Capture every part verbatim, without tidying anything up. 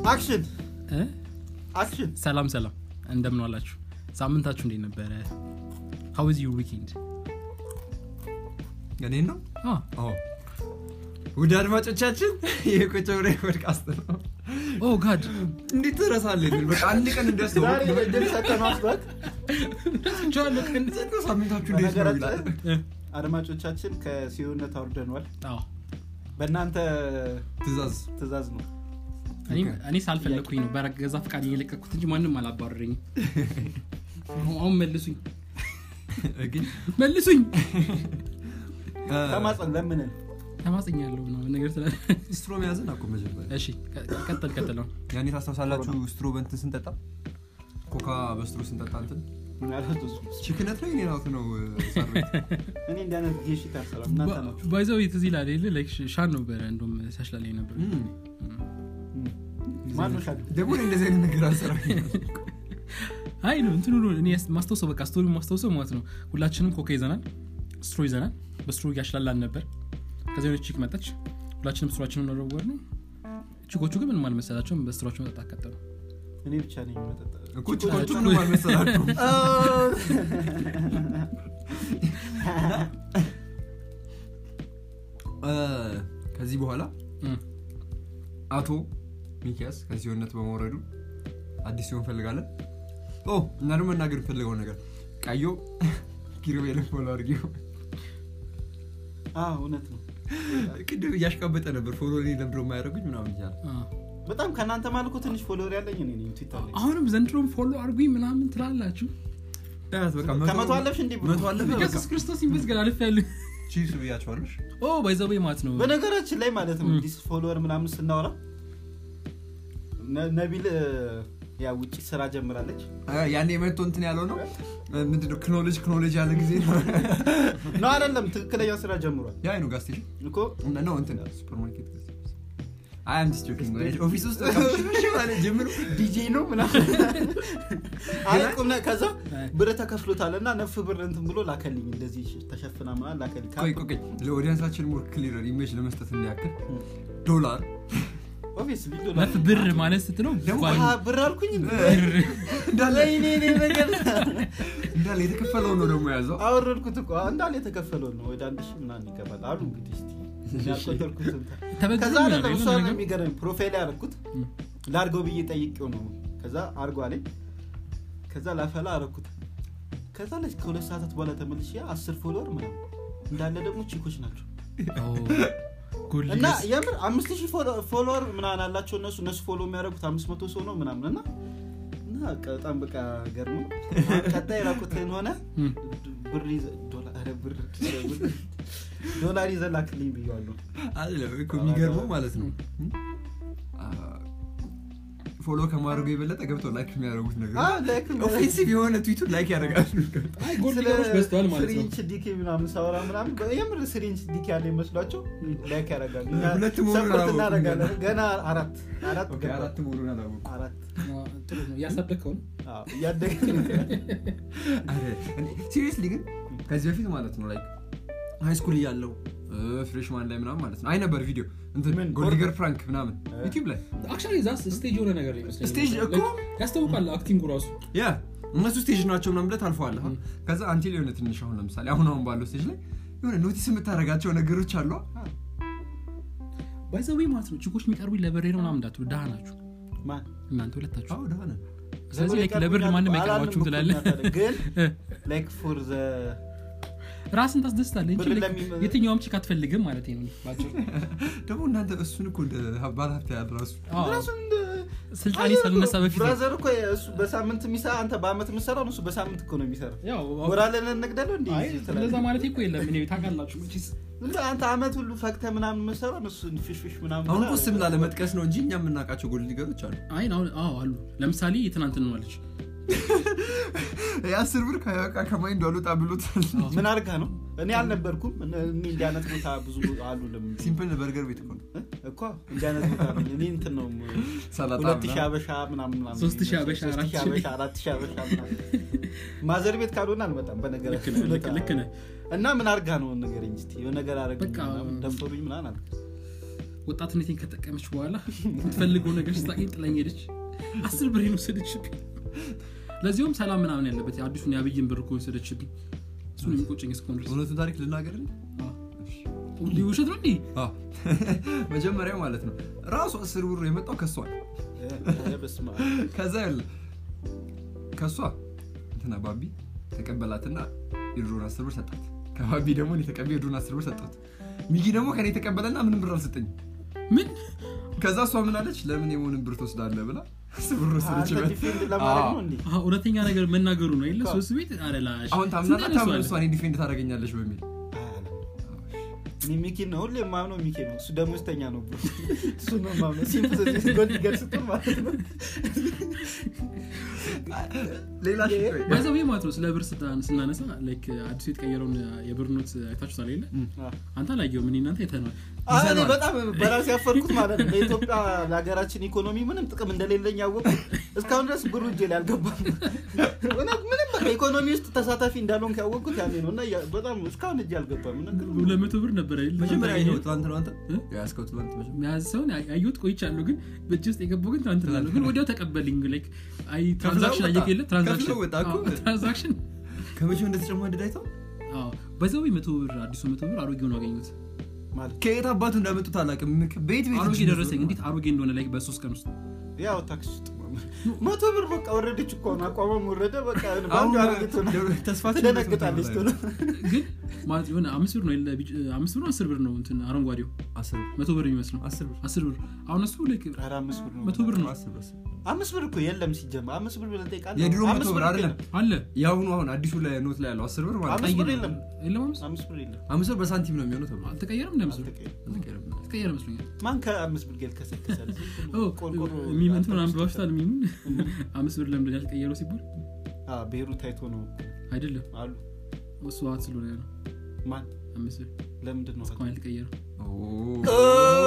አክሽን እ አክሽን ሰላም ሰላም እንደምን ዋላችሁ ሳምንታችሁ እንዴት ነበር how was your weekend ገኔ ነው አ ኦ ወደ አድማጮቻችን የቆጨውሬ ፖድካስት ነው ኦ ጋድ እንዴት ተረሳለኝ በቃ አንድ ቀን እንደሰው ዛሬ እንደዚህ ተከማስባት ቻለ ቀን ሳምንታችሁ እንዴት ነው ይላል አድማጮቻችን ከሲዮነት አውርደናል አዎ በእናንተ ትዛዝ ትዛዝ ነው እኔ እኔ ሳልፈለኩኝ ነው በረገዛ ፍቃድ እየለቀኩት እንጂ ማንንም አላባረረኝ አሁን መልሱኝ ግን መልሱኝ ተማጽን ለምን ተማጽኛለሁ ነው ነገር ስለ ስትሮ ያዘን አቆ መጀመሪያ እሺ ቀጥል ቀጥል ነው ያኔ ታስተሳላችሁ ስትሮ በእንት ስንጠጣ ኮካ በስትሮ ስንጠጣ እንትን ምናልባት ቺክነት ላይ ነው ነው ሳርቤት እኔ እንዳነ ጌሽ ታሰራ እናንተ ነው ባይዘው እዚህ ላይ አይደል ላይክ ሻን ነው በረ እንደውም ሳሽላላይ ነበር ማን ሻል ደግሞ እንደዚህ አይነት ነገር አሰራኝ አይ ነው እንትኑ ነው እኔ ማስተውሰው በቃ ስቶሪ ማስተውሰው ማለት ነው ሁላችንም ኮካ ይዘናል ስትሮ ይዘናል በስትሮ ያሽላላን ነበር ከዛ ነው ቺክ መጣች ሁላችንም ስትሮአችንን ነው ነው ቺኮቹ ግን ምን ማለት መሰላቸው በስትሮአቸው መጣ አከተሉ እኔ ብቻ ነኝ መጣጣ እኮ ቺኮቹ ምን ማለት መሰላቸው እ ከዚህ በኋላ አቶ ሚኪያስ ከሲዮነት በመውረዱ አዲስ ሲሆን ፈልጋለን ኦ እና ደግሞ እናገር ፈልገው ነገር ቃዮ ኪሩቤል ፎሎ አድርጊው አዎ እውነት ነው ቅድም ያሽቃበጠ ነበር ፎሎ ላይ ለምድሮ ማያረጉኝ ምናምን ይላል በጣም ከናንተ ማልኩ ትንሽ ፎሎወር ያለኝ እኔ ነኝ ትዊተር ላይ አሁንም ዘንድሮም ፎሎ አድርጉኝ ምናምን ትላላችሁ ዳስ በቃ ከመቶ አለፍሽ እንዴ መቶ አለፈ ኢየሱስ ክርስቶስ ይመስገን አልፈያለሁ ቺስ ብያቸዋለሽ ኦ ባይዘው ማለት ነው በነገራችን ላይ ማለት ነው ዲስ ፎሎወር ምናምን ስናወራ ነቢል ያ ውጪ ስራ ጀምራለች ያኔ መጥቶ እንትን ያለው ነው ምንድነው ክኖሎጂ ክኖሎጂ ያለ ጊዜ ነው ነው አይደለም ትክክለኛ ስራ ጀምሯል ያ ነው ጋስቴሽን እኮ ነው እንትን ሱፐርማርኬት አይ አም ጀስት ጆኪንግ ኦፊስ ውስጥ ተከፍሽ ማለት ጀምሩ ዲጄ ነው ምናምን አይቆም ነው ከዛ ብር ተከፍሎታልና ነፍ ብር እንትን ብሎ ላከልኝ እንደዚህ ተሸፍና ማለት ላከልኝ ቆይ ቆይ ለኦዲየንሳችን ሞር ክሊር ኢሜጅ ለመስጠት እንዲያክል ዶላር ኦብቪስሊ ዶላር ነፍ ብር ማለት ስትለው ደግሞ ብር አልኩኝ እንዳለ እኔ እኔ ነገር እንዳለ የተከፈለው ነው ደግሞ ያዘው አወረድኩት እኮ እንዳለ የተከፈለው ነው ወደ አንድ ሺህ ምናምን ይገባል አሉ እንግዲህ እስቲ ያቆጠርኩት ከዛ አይደለም እሱ ነው የሚገርም ፕሮፋይል ያደረኩት ላርጎ ብዬ ጠይቄው ነው ከዛ አርጎ አለኝ ከዛ ላፈላ አረኩት ከዛ ለስ ከሁለት ሰዓታት በኋላ ተመልሼ አስር ፎሎወር ምናምን እንዳለ ደግሞ ቺኮች ናቸው እና የምር አምስት ሺህ ፎሎወር ምናምን አላቸው እነሱ እነሱ ፎሎ የሚያደርጉት አምስት መቶ ሰው ነው ምናምን እና እና በጣም በቃ ገርሞ ቀጣይ ራቁትን ሆነ ብር ዶላር ብር ዶላር ይዘላክልኝ ብያለሁ አይደለም እኮ የሚገርመው ማለት ነው ፎሎ ከማድረግ የበለጠ ገብቶ ላይክ የሚያደርጉት ነገር አዎ ላይክ ኦፌንሲቭ የሆነ ትዊቱን ላይክ ያደርጋሉ አይ ጎል ሊገሮች በስተዋል ማለት ነው ስሪንች ዲኬ ምናምን ሳወራ ምናምን የምር ስሪንች ዲኬ ያለ ይመስላችሁ ላይክ ያደርጋሉ ሁለት ሙሉ እናደርጋለን ገና አራት አራት ኦኬ አራት ሙሉ አላወቁ አራት ጥሩ ነው ያሳደከው አዎ ያደገ አረ ሲሪየስሊ ግን ከዚህ በፊት ማለት ነው ላይክ ሃይ ስኩል ያለው ፍሬሽማን ላይ ምናምን ማለት ነው አይ ነበር ቪዲዮ እንትን ጎልዲገር ፍራንክ ምናምን ዩቲዩብ ላይ አክቹሊ ዛስ ስቴጅ ሆነ ነገር ይመስላል ስቴጅ እኮ ያስተውቃል አክቲንጉ ራሱ ያ እነሱ ስቴጅ ናቸው ምናምን ብለ ታልፈዋል ከዛ አንተ ሊሆነ ትንሽ አሁን ለምሳሌ አሁን አሁን ባለው ስቴጅ ላይ የሆነ ኖቲስ የምታረጋቸው ነገሮች አሉ ባይዘው ማለት ነው ቺኮች የሚቀርቡ ለበሬ ነው ምናምን እንዳትሉ ዳህ ናችሁ ማን እናንተ ሁለታችሁ አዎ ዳህ ነው ስለዚህ ላይክ ለብር ማንም አይቀርባችሁም ትላለህ ግን ላይክ ፎር ዘ ራስን ታስደስታለህ እንጂ የትኛውም ቺክ አትፈልግም ማለት ነው ባጭሩ ደግሞ እናንተ እሱን እኮ እንደ ባለሀብት ያድራሱ ራሱን ስልጣን ይሰልነሳ በፊት ብራዘር እኮ እሱ በሳምንት የሚሰራ አንተ በአመት የምትሰራው እሱ በሳምንት እኮ ነው የሚሰራው ያው ወራለን እንግደለው እንዴ ስለዛ ማለት እኮ የለም እኔ ታውቃላችሁ እንጂስ እንዴ አንተ አመት ሁሉ ፈክተ ምናምን የምትሰራው እሱ ፍሽፍሽ ምናምን አሁን እኮ ስም ላለመጥቀስ ነው እንጂ እኛ የምናውቃቸው ጎል ሊገሮች አሉ አይ ነው አዎ አሉ ለምሳሌ የትናንት ነው አለች ያስር ብር ካያቃ ከማይንዶ አሉጣ ብሉት ምን አርጋ ነው እኔ አልነበርኩም እኔ እንዲያነት ቦታ ብዙ አሉ ለም ሲምፕል በርገር ቤት እኮ እኮ እንዲያነት ቦታ ነኝ እኔ እንትን ነው ሰላጣ ሁለት ሺህ አበሻ ምናምን ምናምን ሶስት ሺህ አበሻ አራት ሺህ አበሻ ማዘር ቤት ካልሆነ አልመጣም በነገራችን ልክ ልክ ነህ እና ምን አርጋ ነው ነገርኝ እስቲ የሆነ ነገር አረጋኝ ደፈሩኝ ምናምን አልኩ ወጣትነቴን ከተጠቀመች በኋላ የምትፈልገው ነገር ስታገኝ ጥላኝ ሄደች አስር ብር ነው ሰደችብኝ ለዚህም ሰላም ምናምን ያለበት አዲሱን ያብይን ብር ኮን ሰደችብኝ እሱን የሚቆጨኝ እስከሆነ ድረስ እውነቱን ታሪክ ልናገር አዎ ሁሉ ውሸት ነው እንዴ አዎ መጀመሪያ ማለት ነው ራሱ አስር ብር የመጣው ከሷ በስማ ከዛ ያለ ከሷ እንትና ባቢ ተቀበላትና የድሮን አስር ብር ሰጣት ከባቢ ደግሞ እኔ ተቀበል የድሮን አስር ብር ሰጣት ሚጊ ደግሞ ከኔ ተቀበለና ምንም ብር አልሰጠኝ ምን ከዛ እሷ ምን አለች ለምን የሞንን ብር ትወስዳለህ ብላ ብር ወሰደችበት ዲፌንድ ለማድረግ ነው እንዴ አዎ እውነተኛ ነገር መናገሩ ነው አይደል ሶስት ቤት አረላሽ አሁን ታምናና ታምና እሷ እኔ ዲፌንድ ታደርገኛለች በሚል ሚኪ ነው ሁሌ ማምነው ሚኪ ነው እሱ ደሞዝተኛ ነው ብሎ እሱ ነው ማምነው ሲምፕል ጎል ይገርስጥ ማለት ነው ሌላ ሽይ ባይዘው ማለት ነው ስለ ብር ስታን ስናነሳ ላይክ አዲስ የተቀየረውን የብር ኖት አይታችሁታል አይደል አንተ ላየው ምን እናንተ አይተናል አኔ በጣም በራስ ያፈርኩት ማለት ነው ለኢትዮጵያ ለሀገራችን ኢኮኖሚ ምንም ጥቅም እንደሌለኝ ያወቅኩት እስካሁን ድረስ ብሩ እጄ ላይ አልገባም እና ምንም ኢኮኖሚ ውስጥ ተሳታፊ እንዳልሆንኩ ያወቅኩት ያኔ ነውና በጣም እስካሁን እጄ አልገባም እና ሁለት መቶ ብር ነበር አይደል መጀመሪያ አይተው ትላንት ነው አንተ ያስከው ትላንት መጀመሪያ ያዘውን አዩት ቆይቻለሁ ግን በእጅ ውስጥ የገባው ግን ትላንት ነው ግን ወዲያው ተቀበልኝ ላይክ አይ ትራንዛክሽን አየከለ ትራንዛክሽን ትራንዛክሽን ከመቼው እንደተጨማደደ አይተው አዎ በዛው መቶ ብር አዲሱ መቶ ብር አሮጌው ነው አገኙት ማለት ከየት አባቱ እንዳመጡት አላውቅም ቤት ቤት አሮጌ ደረሰኝ እንዴት አሮጌ እንደሆነ ላይክ በሶስት ቀን ውስጥ ያው ታክሲ ውስጥ መቶ ብር በቃ ወረደች እኮ ነው አቋማም ወረደ በቃ ባንዱ አሮጌት ነው ተስፋችን ተደነግጣለች ቶሎ ግን ማለት የሆነ አምስት ብር ነው አምስት ብር ነው አስር ብር ነው እንትን አረንጓዴው አስር መቶ ብር ይመስለው አስር ብር አስር ብር አሁን እሱ ላይክ አምስት ብር ነው መቶ ብር ነው አስር ብር አምስት ብር እኮ የለም ሲጀመር አምስት ብር ብለን ጠይቃለን የድሮ መቶ ብር አይደለም አለ ያሁኑ አሁን አዲሱ ላይ ኖት ላይ ያለው አስር ብር ማለት አምስት ብር የለም የለም አምስት ብር የለም አምስት ብር በሳንቲም ነው የሚሆነው ተብሎ አልተቀየረም እንደምስሉ አልተቀየረም ተቀየረ መስሎኛል ማን ከአምስት ብር ጌል ከሰከሰለ ቆርቆሮ ሚመንት ነው አንብባሽታል ሚሙን አምስት ብር ለምን ያልተቀየረው ሲባል አ ቤሩ ታይቶ ነው አይደለም አሉ እሱ ዋት ስለሆነ ነው ማን አምስት ብር ለምንድን ነው እስካሁን ያልተቀየረው ኦ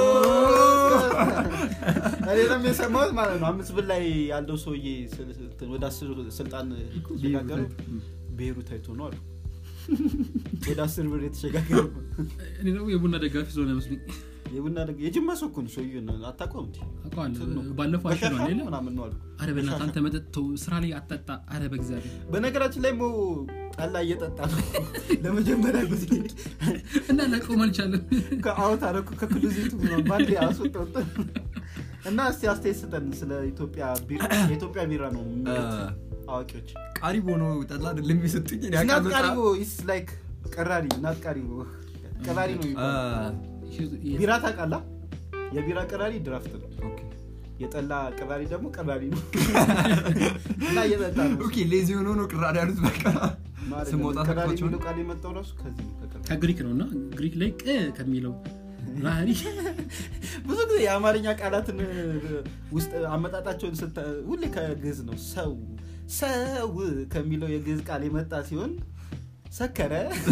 አሬለም የሰማሁት ማለት ነው አምስት ብር ላይ ያለው ሰውዬ ወደ አስር ስልጣን ሲጋገሩ ቤሩ ታይቶ ነው አሉ ወደ አስር ብር የተሸጋገረው እኔ ነው የቡና ደጋፊ ስለሆነ መስሎኝ የቡና ደጋፊ የጅማ ሰው እኮ ነው ሰውዬው አታውቀውም እንዴ አውቀዋለሁ ባለፈው አሽሮ ነው አይደል ምናምን ነው አሉ አረ በእናትህ አንተ መጠጥተው ስራ ላይ አጠጣ አረ በእግዚአብሔር በነገራችን ላይ ሞ ጠላ እየጠጣ ነው ለመጀመሪያ ጊዜ እና ለቆም አልቻለም ከአውት አረኩ ከክሉዚቱ ነው ባንዴ አስወጣው እና እስቲ አስተያየት ስጠን ስለ ኢትዮጵያ ቢራ የኢትዮጵያ ቢራ ነው አዋቂዎች ቃሪቦ ነው ጠላ አይደለም የሚሰጡኝ እኔ አቃመጣ ቃሪቦ is like ቀራሪ ናት ቃሪቦ ቀራሪ ነው ቢራ ታቃላ የቢራ ቀራሪ ድራፍት ነው ኦኬ የጠላ ቀራሪ ደግሞ ቀራሪ ነው እና የጠጣ ነው ኦኬ ሌዚ ሆኖ ነው ቀራሪ ያሉት በቃ ስሞታ ተቀጣቸው ነው ቃል የመጣው ነው ከዚህ ከግሪክ ነውና ግሪክ ላይ ቅ ከሚለው ራሪ ብዙ ጊዜ የአማርኛ ቃላትን ውስጥ አመጣጣቸውን ሁሌ ከግዕዝ ነው ሰው ሰው ከሚለው የግዕዝ ቃል የመጣ ሲሆን ሰከረ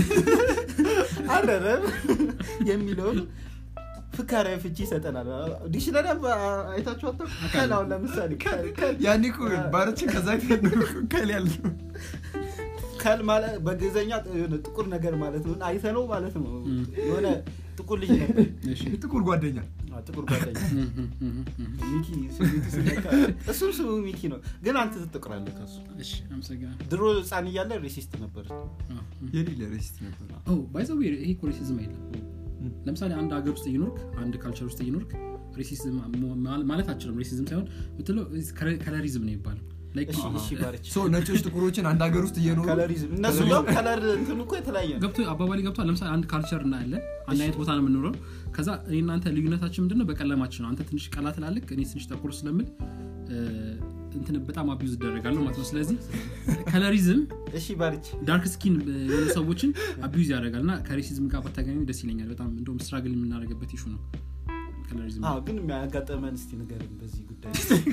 አረረም የሚለው ፍካሬ ፍቺ ይሰጠናል ዲክሽነሪ አይታችሁ አታውቁም ካላው ለምሳሌ ያኔ እኮ ባረችን ከዛ ከል ያለው ካል ማለት በግዕዝኛ ጥቁር ነገር ማለት ነው አይተነው ማለት ነው የሆነ ጥቁር ልጅ ነው እሺ ጥቁር ጓደኛ ጥቁር ጓደኛ ሚኪ ሲሚቱ ሲነካ እሱ እሱ ሚኪ ነው ግን አንተ ትጥቁራለህ ከሱ እሺ አመሰግናለሁ ድሮ ጻን እያለ ሬሲስት ነበር የሌለ ሬሲስት ነበር ኦ ባይዘው ይሄ ኮሪሲዝም አይደለም ለምሳሌ አንድ ሀገር ውስጥ ይኖርክ አንድ ካልቸር ውስጥ ይኖርክ ሬሲዝም ማለት አችልም ሬሲዝም ሳይሆን ብትለው ከለሪዝም ነው ይባላል ላይክ እሺ ባርች ሶ ነጮች ጥቁሮችን አንድ ሀገር ውስጥ እየኖሩ ከለሪዝም እነሱ ነው ከለር እንትን እኮ የተለያየ ነው ገብቶ አባባሊ ገብቷል ለምሳሌ አንድ ካልቸር እና ያለ አንድ አይነት ቦታ ነው የምንኖረው ከዛ እናንተ ልዩነታችን ምንድነው በቀለማችን ነው አንተ ትንሽ ቀላ ትላልክ እኔ ትንሽ ጠቁር ስለምን እንትን በጣም አቢዩዝ ይደረጋል ማለት ነው ስለዚህ ከለሪዝም እሺ ባርች ዳርክ ስኪን የሆኑ ሰዎችን አቢዩዝ ያደርጋልና ከሬሲዝም ጋር በተገናኘ ደስ ይለኛል በጣም እንደውም ስትራግል የምናደርግበት ኢሹ ነው ከለሪዝም አዎ ግን የሚያጋጠመን እስቲ ንገረን በዚህ ጉዳይ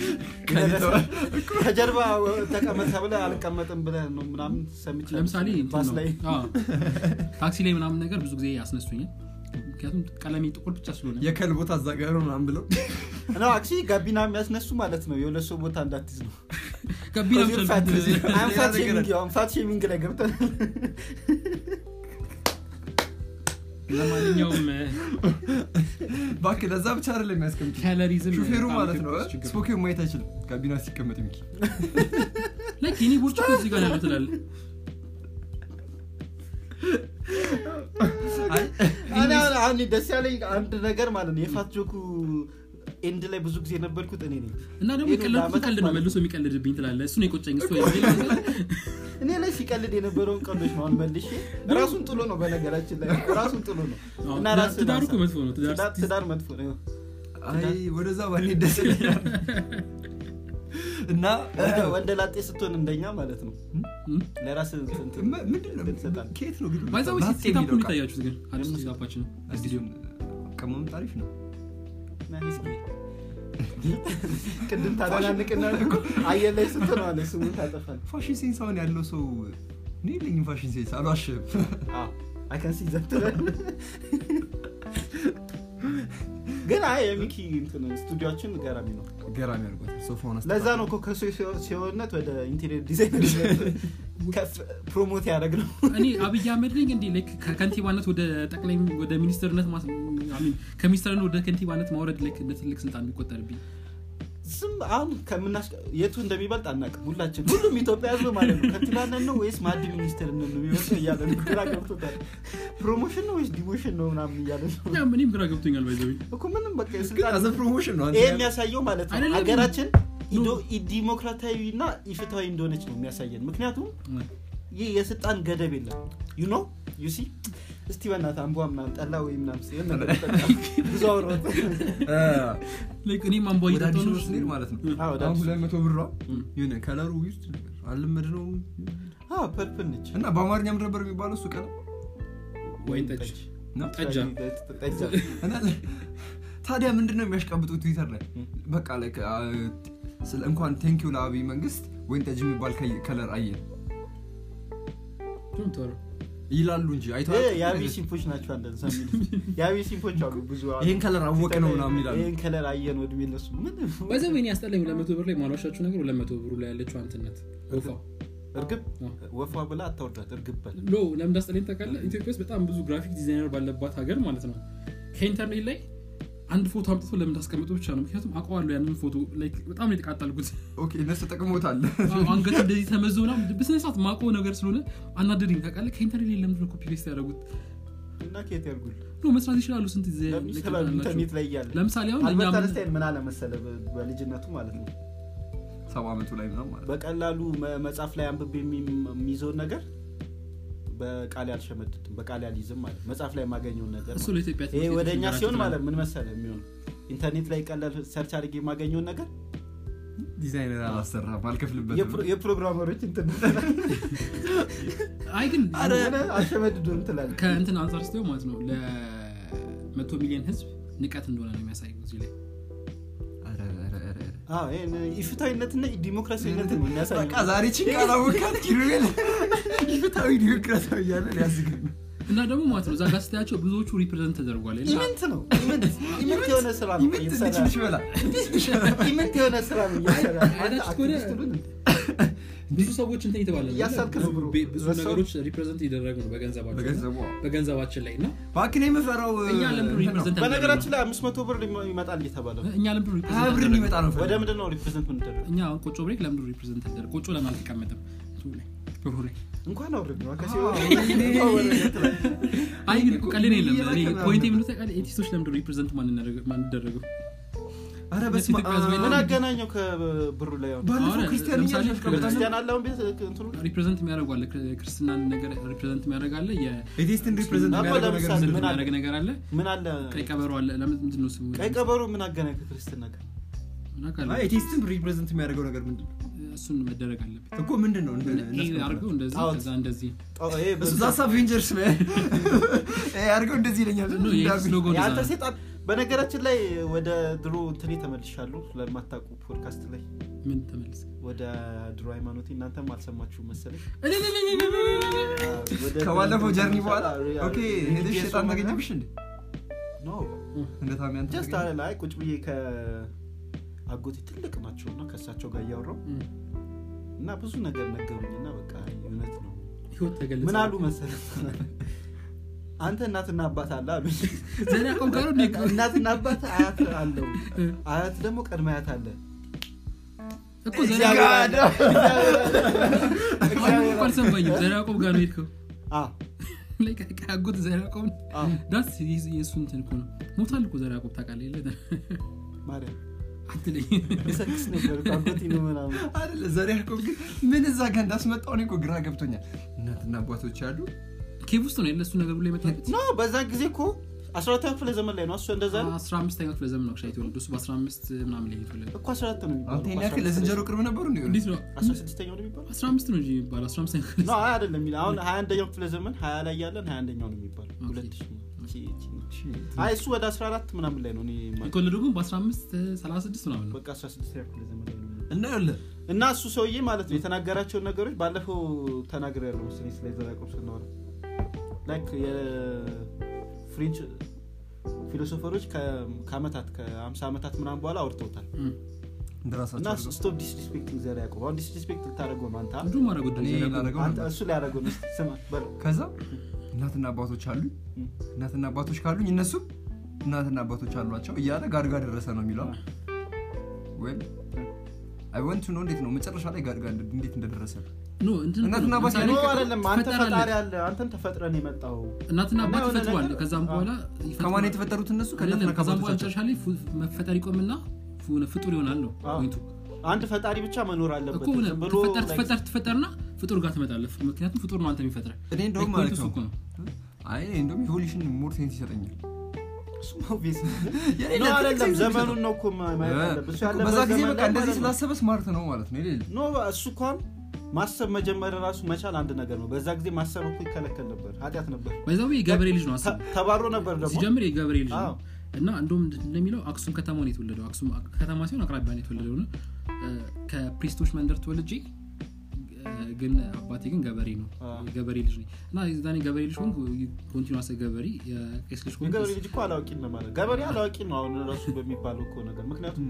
ከጀርባ ተቀመጠ ብለ አልቀመጥም ብለ ነው ምናምን ሰምቼ ለምሳሌ ባስ ላይ አዎ ታክሲ ላይ ምናምን ነገር ብዙ ጊዜ ያስነሱኛል ምክንያቱም ቀለሜ ጥቁር ብቻ ስለሆነ የከል ቦታ አዛጋሩ ምናምን ብለው ነው አክሲ ጋቢና የሚያስነሱ ማለት ነው የሁለት ሰው ቦታ እንዳትይዝ ነው ጋቢና አንፋት ሼሚንግ አንፋት ሼሚንግ ላይ ገብተን ለማንኛውም ባክ ለዛ ብቻ አይደለም የሚያስቀምጥ ካሎሪዝም ሹፌሩ ማለት ነው ስፖኪው ማየት አይችልም ካቢና ሲቀመጥ ሚኪ ለክ እኔ ቦርጭ እዚህ ጋር ያለው ትላል አና አኒ ደስ ያለኝ አንድ ነገር ማለት ነው የፋት ጆኩ ኤንድ ላይ ብዙ ጊዜ ነበርኩት እኔ ነኝ እና ደግሞ ቀለልኩ ቀልድ ነው መልሶ የሚቀልድብኝ ትላለህ እሱ ነው የቆጨኝ እሱ እኔ ላይ ሲቀልድ የነበረውን ቀልዶች ነው አንመልሽ ራሱን ጥሎ ነው በነገራችን ላይ ራሱን ጥሎ ነው እና ራስ ትዳሩ እኮ መጥፎ ነው ትዳር ትዳር መጥፎ ነው አይ ወደዛ ባኔ ደስ ይላል እና ወንደ ላጤ ስትሆን እንደኛ ማለት ነው ለራስ እንትን ምንድነው ኬት ነው ግን ባይዛው ሲታፕ ነው ታያችሁት ግን አዲስ ሲታፓችን አዲስ ቀመም ታሪፍ ነው ናይስ ቅድም ታዳናንቅና እኮ አየር ላይ ስትሆን አለ ስሙ ታጠፋል ፋሽን ሴንስ አሁን ያለው ሰው እኔ ለኝ ፋሽን ሴንስ አሏሽም አዎ አይ ካን ሲ ዛት ግን አይ የሚኪ እንትን ስቱዲዮአችን ገራሚ ነው ገራሚ አድርጓል ሶፋውን አስተካክሎ ለዛ ነው እኮ ከሶሲዮነት ወደ ኢንቴሪየር ዲዛይነር ፕሮሞት ያደረግነው እኔ አብይ አህመድ ነኝ እንዴ ላይክ ከከንቲባነት ወደ ጠቅላይ ወደ ሚኒስተርነት ማስ አሚን ከሚኒስተርነት ወደ ከንቲባነት ማውረድ ላይክ እንደ ትልቅ ስልጣን የሚቆጠርብኝ ስም አሁን ከመናሽ የቱ እንደሚበልጥ አናውቅም ሁላችን ሁሉም ኢትዮጵያ ህዝብ ማለት ነው ከንቲባነት ነው ወይስ ማዕድ ሚኒስተር ነው የሚወጣው እያለ ነው ግራ ገብቶታል ፕሮሞሽን ነው ወይስ ዲሞሽን ነው ምናምን እያለ ነው ያ ምንም ግራ ገብቶኛል ባይዘው እኮ ምንም በቃ ስልጣን አዘ ፕሮሞሽን ነው ይሄ የሚያሳየው ማለት ነው ሀገራችን ኢዶ ዲሞክራሲያዊና ኢፍትሃዊ እንደሆነች ነው የሚያሳየን ምክንያቱም ይሄ የስልጣን ገደብ የለም you know you see እስቲ በእናትህ አንቧ ምናምን ጠላ ወይ ምናምን ሲል ብዙ አወራሁ ላይክ እኔ ማንቧ ይጣጣው ነው ስኒል ማለት ነው አሁን ሁለት መቶ ብር ይሁን ከለሩ ውስጥ አልመድ ነው አዎ ፐርፕል ነች እና በአማርኛም ነበር የሚባለው እሱ ቀለም ወይን ጠጅ ነው ጠጃ ጠጃ እና ታዲያ ምንድነው የሚያሽቀብጡት ትዊተር ላይ በቃ ላይክ ስለ እንኳን ቴንክ ዩ ለአብይ መንግስት ወይን ጠጅ የሚባል ከለር አየን ቱንቶር ይላሉ እንጂ አይተው ያቢ ሲምፖች ናቸው አንደዛ ምን ያቢ ሲምፖች አሉ ብዙ ይሄን ከለር አወቀ ነው ምናምን ይላሉ ይሄን ከለር አየን ወድሜ እነሱ ምን በዛው እኔ ያስጠላኝ ሁለት መቶ ብር ላይ ማሏሻችሁ ነገር ሁለት መቶ ብር ላይ ያለችው አንተነት ወፋ እርግብ ወፋ ብላ አታወርዳት እርግብ በል ሎ ለምን ዳስጠለኝ ታውቃለህ ኢትዮጵያ ውስጥ በጣም ብዙ ግራፊክ ዲዛይነር ባለባት ሀገር ማለት ነው ከኢንተርኔት ላይ አንድ ፎቶ አምጥቶ ለምን ታስቀምጡ ብቻ ነው ምክንያቱም አቋዋለሁ ያንን ፎቶ ላይክ በጣም ነው የተቃጠልኩት ኦኬ እነሱ ተጠቅሞታል አንገት እንደዚህ ተመዘውና በስነሳት ማቆ ነገር ስለሆነ አናደድኝ ታውቃለህ ከኢንተርኔት ላይ ለምን ኮፒ ፔስት ያደርጉት እና ከየት ያርጉል ነው መስራት ይችላሉ ስንት ጊዜ ኢንተርኔት ላይ ያለ ለምሳሌ አሁን እኛ አልበታስተን ምን አለ መሰለ በልጅነቱ ማለት ነው ሰባ አመቱ ላይ ምናምን ማለት በቀላሉ መጻፍ ላይ አንብብ የሚይዘው ነገር በቃል ያልሸመድድም በቃል ያልይዝም ማለት መጻፍ ላይ ማገኘው ነገር እሱ ለኢትዮጵያ ይሄ ወደኛ ሲሆን ማለት ምን መሰለ የሚሆን ኢንተርኔት ላይ ቀላል ሰርች አድርጌ ማገኘው ነገር ዲዛይነር አላሰራ ማልከፍልበት የፕሮግራመሮች እንትን አይ ግን አረ አሸመድዶ እንትላል ከእንትን አንፃር ስተው ማለት ነው ለ100 ሚሊዮን ህዝብ ንቀት እንደሆነ ነው የሚያሳየው እዚህ ላይ አዎ እኔ ኢፍታዊነትና ዲሞክራሲያዊነት ነው የሚያሳየው በቃ ዛሬ ቺካላ ወካት ኪሩቤል ኢፍታዊ ዲሞክራሲያዊ ያለ ያዝግኝ እና ደግሞ ማለት ነው ዛጋ ስታያቸው ብዙዎቹ ሪፕሬዘንት ተደርጓል እና ኢቨንት ነው ኢቨንት ኢቨንት የሆነ ስራ ነው እየሰራ ኢቨንት የሆነ ስራ ነው እየሰራ ብዙ ሰዎች እንትን ይተባለ ያሳልከው ብሩ ብዙ ነገሮች ሪፕሬዘንት ይደረጉ ነው በገንዘባቸው በገንዘባችን ላይ እና ባክኔ መፈራው እኛ ለምን ሪፕሬዘንት በነገራችን ላይ አምስት መቶ ብር ይመጣል እየተባለ እኛ ለምን ሪፕሬዘንት ብር ይመጣ ነው ወደ ምንድን ነው ሪፕሬዘንት ምን ተደረገ እኛ ቆጮ ብሬክ ለምን ሪፕሬዘንት ተደረገ ቆጮ ለምን አልተቀመጠም ብሩ ላይ እንኳን አውርድ ነው ከሲው አይ ግን ቀለኔ የለም እኔ ፖይንት ምን ተቃለ ኤቲስቶች ለምን ሪፕሬዘንት ማን እናደርገው ማን ደረገው አረ በስመ አብ ምን አገናኘው ከብሩ ላይ ነው ባለፈው ክርስቲያን ያለሽ ክርስቲያን አለው ቤት እንትኑ ሪፕሬዘንት የሚያደርገው አለ ክርስትናን ነገር ሪፕሬዘንት የሚያደርግ አለ የኤቲስትን ሪፕሬዘንት የሚያደርግ ነገር ምን ያደርግ ነገር አለ ምን አለ ቀይ ቀበሮ አለ ለምን ምንድነው ስሙ ቀይ ቀበሮ ምን አገናኘው ከክርስትና ጋር አይ ኤቲስትን ሪፕሬዘንት የሚያደርገው ነገር ምንድነው እሱን መደረግ አለበት እኮ ምንድነው እንደዚህ ያርገው እንደዚህ ከዛ እንደዚህ ይሄ በዛሳ አቬንጀርስ ነው ይሄ ያርገው እንደዚህ ይለኛል ነው የስሎጎ ያንተ ሰይጣን በነገራችን ላይ ወደ ድሮ እንትኔ ተመልሻለሁ ስለማታውቁ ፖድካስት ላይ ምን ተመልሰ ወደ ድሮ ሃይማኖት እናንተም አልሰማችሁ መሰለኝ ወደ ከዋለፈው ጀርኒ በኋላ ኦኬ ሄደሽ ሰይጣን ተገኘብሽ እንዴ ኖ እንደ ታሚያን ጀስት አለ ላይ ቁጭ ብዬ ከአጎቴ ትልቅ ናቸውና ከሳቸው ጋር ያወራው እና ብዙ ነገር ነገሩኝና በቃ እውነት ነው ህይወት ተገለጸ ምን አሉ መሰለኝ አንተ እናትና አባት አለ አሉኝ ዘር ያዕቆብ ጋር ነው እናትና አባት አያት አለው አያት ደግሞ ቀድማ አያት አለ እኮ ዘር ያዕቆብ ሰንባይ ዘር ያዕቆብ ጋር ነው ይልከው አ ለካ ካጎት ዘር ያዕቆብ ዳስ የሱን እንትን እኮ ነው ሞታል እኮ ዘር ያዕቆብ ታውቃለህ የለ ማርያም አትለኝ ሰክስ ነበር ካጎት ነው ምናምን አይደለ ዘር ያዕቆብ ግን ምን እዛ ጋር እንዳስመጣው ነው እኮ ግራ ገብቶኛል እናትና አባቶች አሉ ኬቭ ውስጥ ነው የለሱ ነገር ብሎ የመጣበት ኖ በዛ ጊዜ እኮ አስራ ሁለተኛ ክፍለ ዘመን ላይ ነው እሱ እንደዛ ነው አስራ አምስተኛ ክፍለ ዘመን ነው ሻይቶ ልዱስ በ15 ምናምን ላይ ይተወለደ እኮ አስራ አራት ነው አንተ ያክል ለዝንጀሮ ቅርብ ነበሩ እንዴ እንዴት ነው አስራ ስድስተኛው ነው የሚባለው አስራ አምስት ነው እንጂ የሚባለው አስራ አምስተኛ ክፍለ ነው አይደለም አሁን ሃያ አንደኛው ክፍለ ዘመን ሃያ ላይ ያለን ሃያ አንደኛው ነው የሚባለው ሁለት ሺህ አይ እሱ ወደ አስራ አራት ምናምን ላይ ነው እኔ ይቆለዱ ግን በ15 ሰላሳ ስድስት ምናምን ነው በቃ አስራ ስድስተኛ ክፍለ ዘመን ላይ ነው እና ያለ እና እሱ ሰውዬ ማለት ነው የተናገራቸው ነገሮች ባለፈው ተናግሬ ያለው ስለዚህ ስለ ዘር ያዕቆብ ስናወራ ላይክ የፍሬንች ፊሎሶፈሮች ከአመታት ከ50 አመታት ምናምን በኋላ አውርተውታል እንደራሳቸው እና ስቶፕ ዲስሪስፔክቲንግ ዘር ያዕቆብ አሁን ዲስሪስፔክት ታረጋው ነው አንተ እንዱ ማረጉ አንተ እሱ ላይ ያረጋው ነው ስማ በል ከዛ እናትና አባቶች አሉ እናትና አባቶች ካሉኝ እነሱ እናትና አባቶች አሏቸው እያለ ጋር ጋር ደረሰ ነው የሚለው ወይ አይ ዋንት ቱ ኖ እንዴት ነው መጨረሻ ላይ ጋር ጋር እንዴት እንደደረሰ ኖ እንትን እናትና አባት ነው አይደለም አንተ ፈጣሪ አለ አንተን ተፈጥረን የመጣው እናትና አባት ተፈጥሯል ከዛም በኋላ ከማን የተፈጠሩት እነሱ ከእናትና ከዛም በኋላ መጨረሻ ላይ መፈጠር ይቆምና ፍጡር ይሆናል ነው ፖይንቱ አንድ ፈጣሪ ብቻ መኖር አለበት ብሎ ተፈጠር ተፈጠር ተፈጠርና ፍጡር ጋር ትመጣለህ ምክንያቱም ፍጡር ነው አንተ የሚፈጥረው እኔ እንደውም ማለት ነው አይ እንደውም ኢቮሉሽን ሞር ሴንስ ይሰጠኛል ኦብቪየስ ነው አይደለም ዘመኑን ነው እኮ ማለት አለበት እሱ ያለበት በዛ ጊዜ በቃ እንደዚህ ስላሰበ ስማርት ነው ማለት ነው ይሄ ኖ እሱ እንኳን ማሰብ መጀመር ራሱ መቻል አንድ ነገር ነው በዛ ጊዜ ማሰብ እኮ ይከለከል ነበር ኃጢያት ነበር በዛው የገበሬ ልጅ ነው አሰብ ተባሮ ነበር ደግሞ ሲጀምር የገበሬ ልጅ ነው እና እንደውም እንደሚለው አክሱም ከተማ ነው የተወለደው አክሱም ከተማ ሲሆን አቅራቢያ ነው የተወለደው ነው ከፕሪስቶች መንደር ተወልጄ ግን አባቴ ግን ገበሬ ነው ገበሬ ልጅ ነው እና ዛኔ ገበሬ ልጅ ሆንኩ ኮንቲኒዩስ ገበሬ የቄስ ልጅ ሆንኩ ገበሬ ልጅ እኮ አላውቂ ነው ማለት ገበሬ አላውቂ ነው አሁን ራሱ በሚባለው እኮ ነገር ምክንያቱም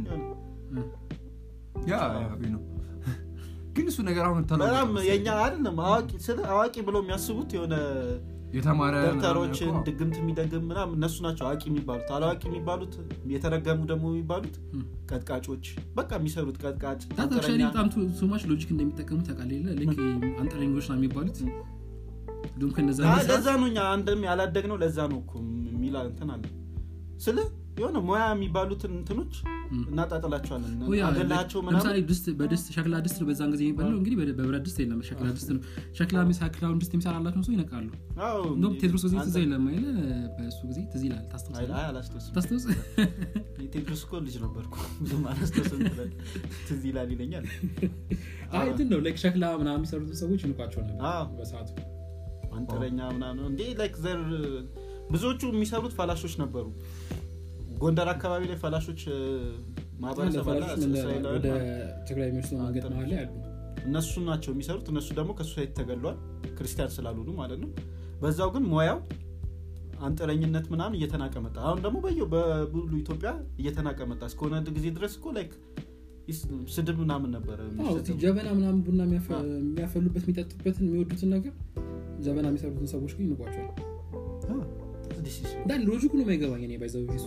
ያ ነው ግን እሱ ነገር አሁን ተላው በጣም የኛ አይደለም አዋቂ ስለ አዋቂ ብለው የሚያስቡት የሆነ የተማረ ደብተሮችን ድግምት የሚደግም ምናምን እነሱ ናቸው አዋቂ የሚባሉት አላዋቂ የሚባሉት የተረገሙ ደግሞ የሚባሉት ቀጥቃጮች በቃ የሚሰሩት ቀጥቃጭ ታታሻሊ በጣም ቱ ማች ሎጂክ እንደሚጠቀሙ ታውቃለህ ለክ አንጠረኞች ነው የሚባሉት ዱም ከነዛ ለዛ ነው እኛ አንደም ያላደግነው ለዛ ነው እኮ ሚላ እንትን አለ ስለ የሆነ ሙያ የሚባሉትን እንትኖች እናጣጣላቸዋለን አገላቸው ምናምን ለምሳሌ ድስት በድስት ሸክላ ድስት በዛን ጊዜ የሚባለው እንግዲህ በብረት ድስት የለም ሸክላ ድስት ነው ሸክላ ሚሳክላውን ድስት የሚሰራላቸው ሰው ይነቃሉ አዎ ነው ቴድሮስ ጊዜ ትዝ ይላል ማለት በእሱ ጊዜ ትዝ ይላል ታስተውሳለህ አይ አላስተውስም ታስተውስ ቴድሮስ እኮ ልጅ ነበርኩ ብዙም አላስተውስም ትዝ ይላል ይለኛል አይ እንትን ነው ላይክ ሸክላ ምናምን የሚሰሩት ሰዎች ይንቋቸው ነበር አዎ በሰዓቱ አንተረኛ ምናምን እንዴ ላይክ ዘር ብዙዎቹ የሚሰሩት ፈላሾች ነበሩ ጎንደር አካባቢ ላይ ፈላሾች ማባረሰብ አለ ወደ ትግራይ ሚኒስትሩ መንገድ መሀል ላይ አሉ እነሱ ናቸው የሚሰሩት እነሱ ደግሞ ከሶሳይቲ ተገሏል ክርስቲያን ስላልሆኑ ማለት ነው በዛው ግን ሞያው አንጠረኝነት ምናምን እየተናቀ መጣ አሁን ደግሞ በየው በቡሉ ኢትዮጵያ እየተናቀ መጣ እስከሆነ ጊዜ ድረስ እኮ ላይክ ስድብ ምናምን ነበር የሚሰጠው ጀበና ምናምን ቡና የሚያፈሉበት የሚጠጡበትን የሚወዱትን ነገር ጀበና የሚሰሩትን ሰዎች ግን ይንቋቸዋል ዳን ሎጂኩ ነው የማይገባኝ እኔ ባይዘው ይሱ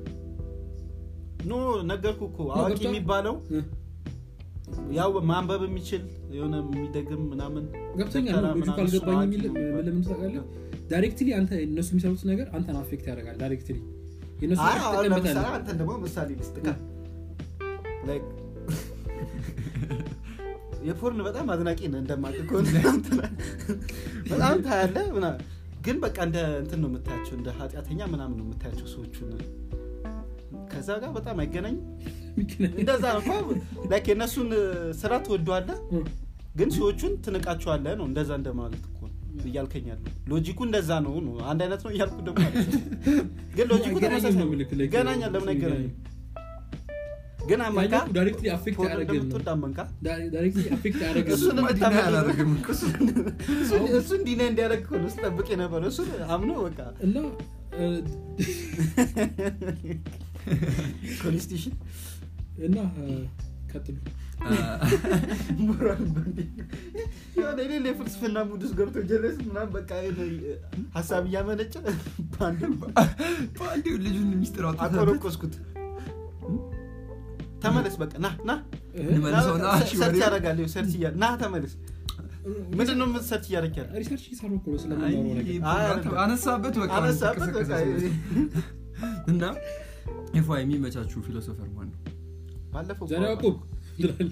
ኖ ነገርኩ እኮ አዋቂ የሚባለው ያው ማንበብ የሚችል የሆነ የሚደግም ምናምን ገብተኛል ሎጂኩ አልገባኝ የሚል ለምን ታውቃለህ ዳይሬክትሊ አንተ እነሱ የሚሰሩት ነገር አንተን አፌክት ያደርጋል ዳይሬክትሊ የነሱ ተቀበታል አንተ ደግሞ ምሳሌ ልስጥካ ላይክ የፖርን በጣም አዝናቂ ነህ እንደማትኮ በጣም ታያለ ምናምን ግን በቃ እንደ እንትን ነው የምታያቸው እንደ ኃጢያተኛ ምናምን ነው የምታያቸው ሰዎቹን ከዛ ጋር በጣም አይገናኝ እንደዛ ነው ላይክ የነሱን ስራ ትወደዋለህ ግን ሰዎቹን ትንቃቸዋለህ ነው እንደዛ እንደማለት እኮ ይያልከኛል ሎጂኩ እንደዛ ነው ነው አንድ አይነት ነው ይያልኩ ደግሞ ግን ሎጂኩ ተመሳሳይ ነው ገናኛል ለምን አይገናኝም ግን አመንካ ዳይሬክትሊ አፌክት ያደርጋል ነው ተዳመንካ ዳይሬክትሊ አፌክት ያደርጋል እሱ ነው ተማላረግም እሱ እሱ እንዲነ እንዲያደርግ ነው ስጠብቅ ነበር እሱ አምኖ በቃ እና ኮንስቲቱሽን እና ቀጥሉ ሞራል በንዲ ያኔ ለኔ ፍልስፍና ሙድስ ገብቶ ጀለስ ምናምን በቃ ሐሳብ ያመነጨ ባንዱ ባንዱ ልጁን ሚስጥር አውጥቶ አቆረቆስኩት ተመለስ በቃ ና ና እንመለሰውና እሺ ሰርች ያረጋለሁ ሰርች ያ ና ተመለስ ምንድነው ምን ሰርች ያረጋል ሪሰርች ይሰሩ እኮ ስለማወራው ነገር አነሳበት በቃ አነሳበት በቃ እና ኤፍዋይ የሚመቻቹ ፊሎሶፈር ማን ነው ባለፈው ዘራቁብ ይላል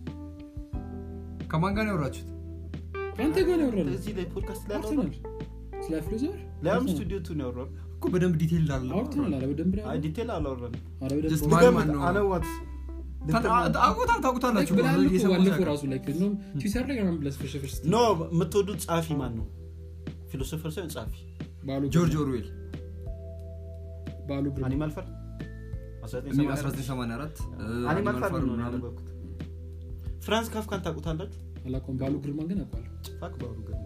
ከማን ጋር ያወራችሁት አንተ ጋር ያወራል እዚህ ላይ ፖድካስት ላይ ያወራል ስለ ፊሎሶፈር ለምን ስቱዲዮ ቱ ነው ያወራል እኮ በደንብ ዲቴል አለ አውርተናል አለ በደንብ አይ ዲቴል አላወራንም አረ ጀስት በደንብ ማን ነው አለዋት ታውቁታ ታውቁታላችሁ ባለፈው ራሱ ላይ ነው ትዊተር ላይ ምናምን ብለስ ፍሽፍሽ ኖ የምትወዱት ጻፊ ማን ነው ፊሎሶፈር ሳይሆን ጻፊ ባሉ ጆርጅ ኦርዌል ባሉ ግሩፕ አኒማል ፈር አስራ ዘጠኝ ሰማንያ አራት አኒማል ፈር ነው ያነበብኩት ፍራንስ ካፍካን ታውቁታላችሁ አላቆም ባሉ ግርማን ግን አውቃለሁ ፋክ ባሉ ግርማ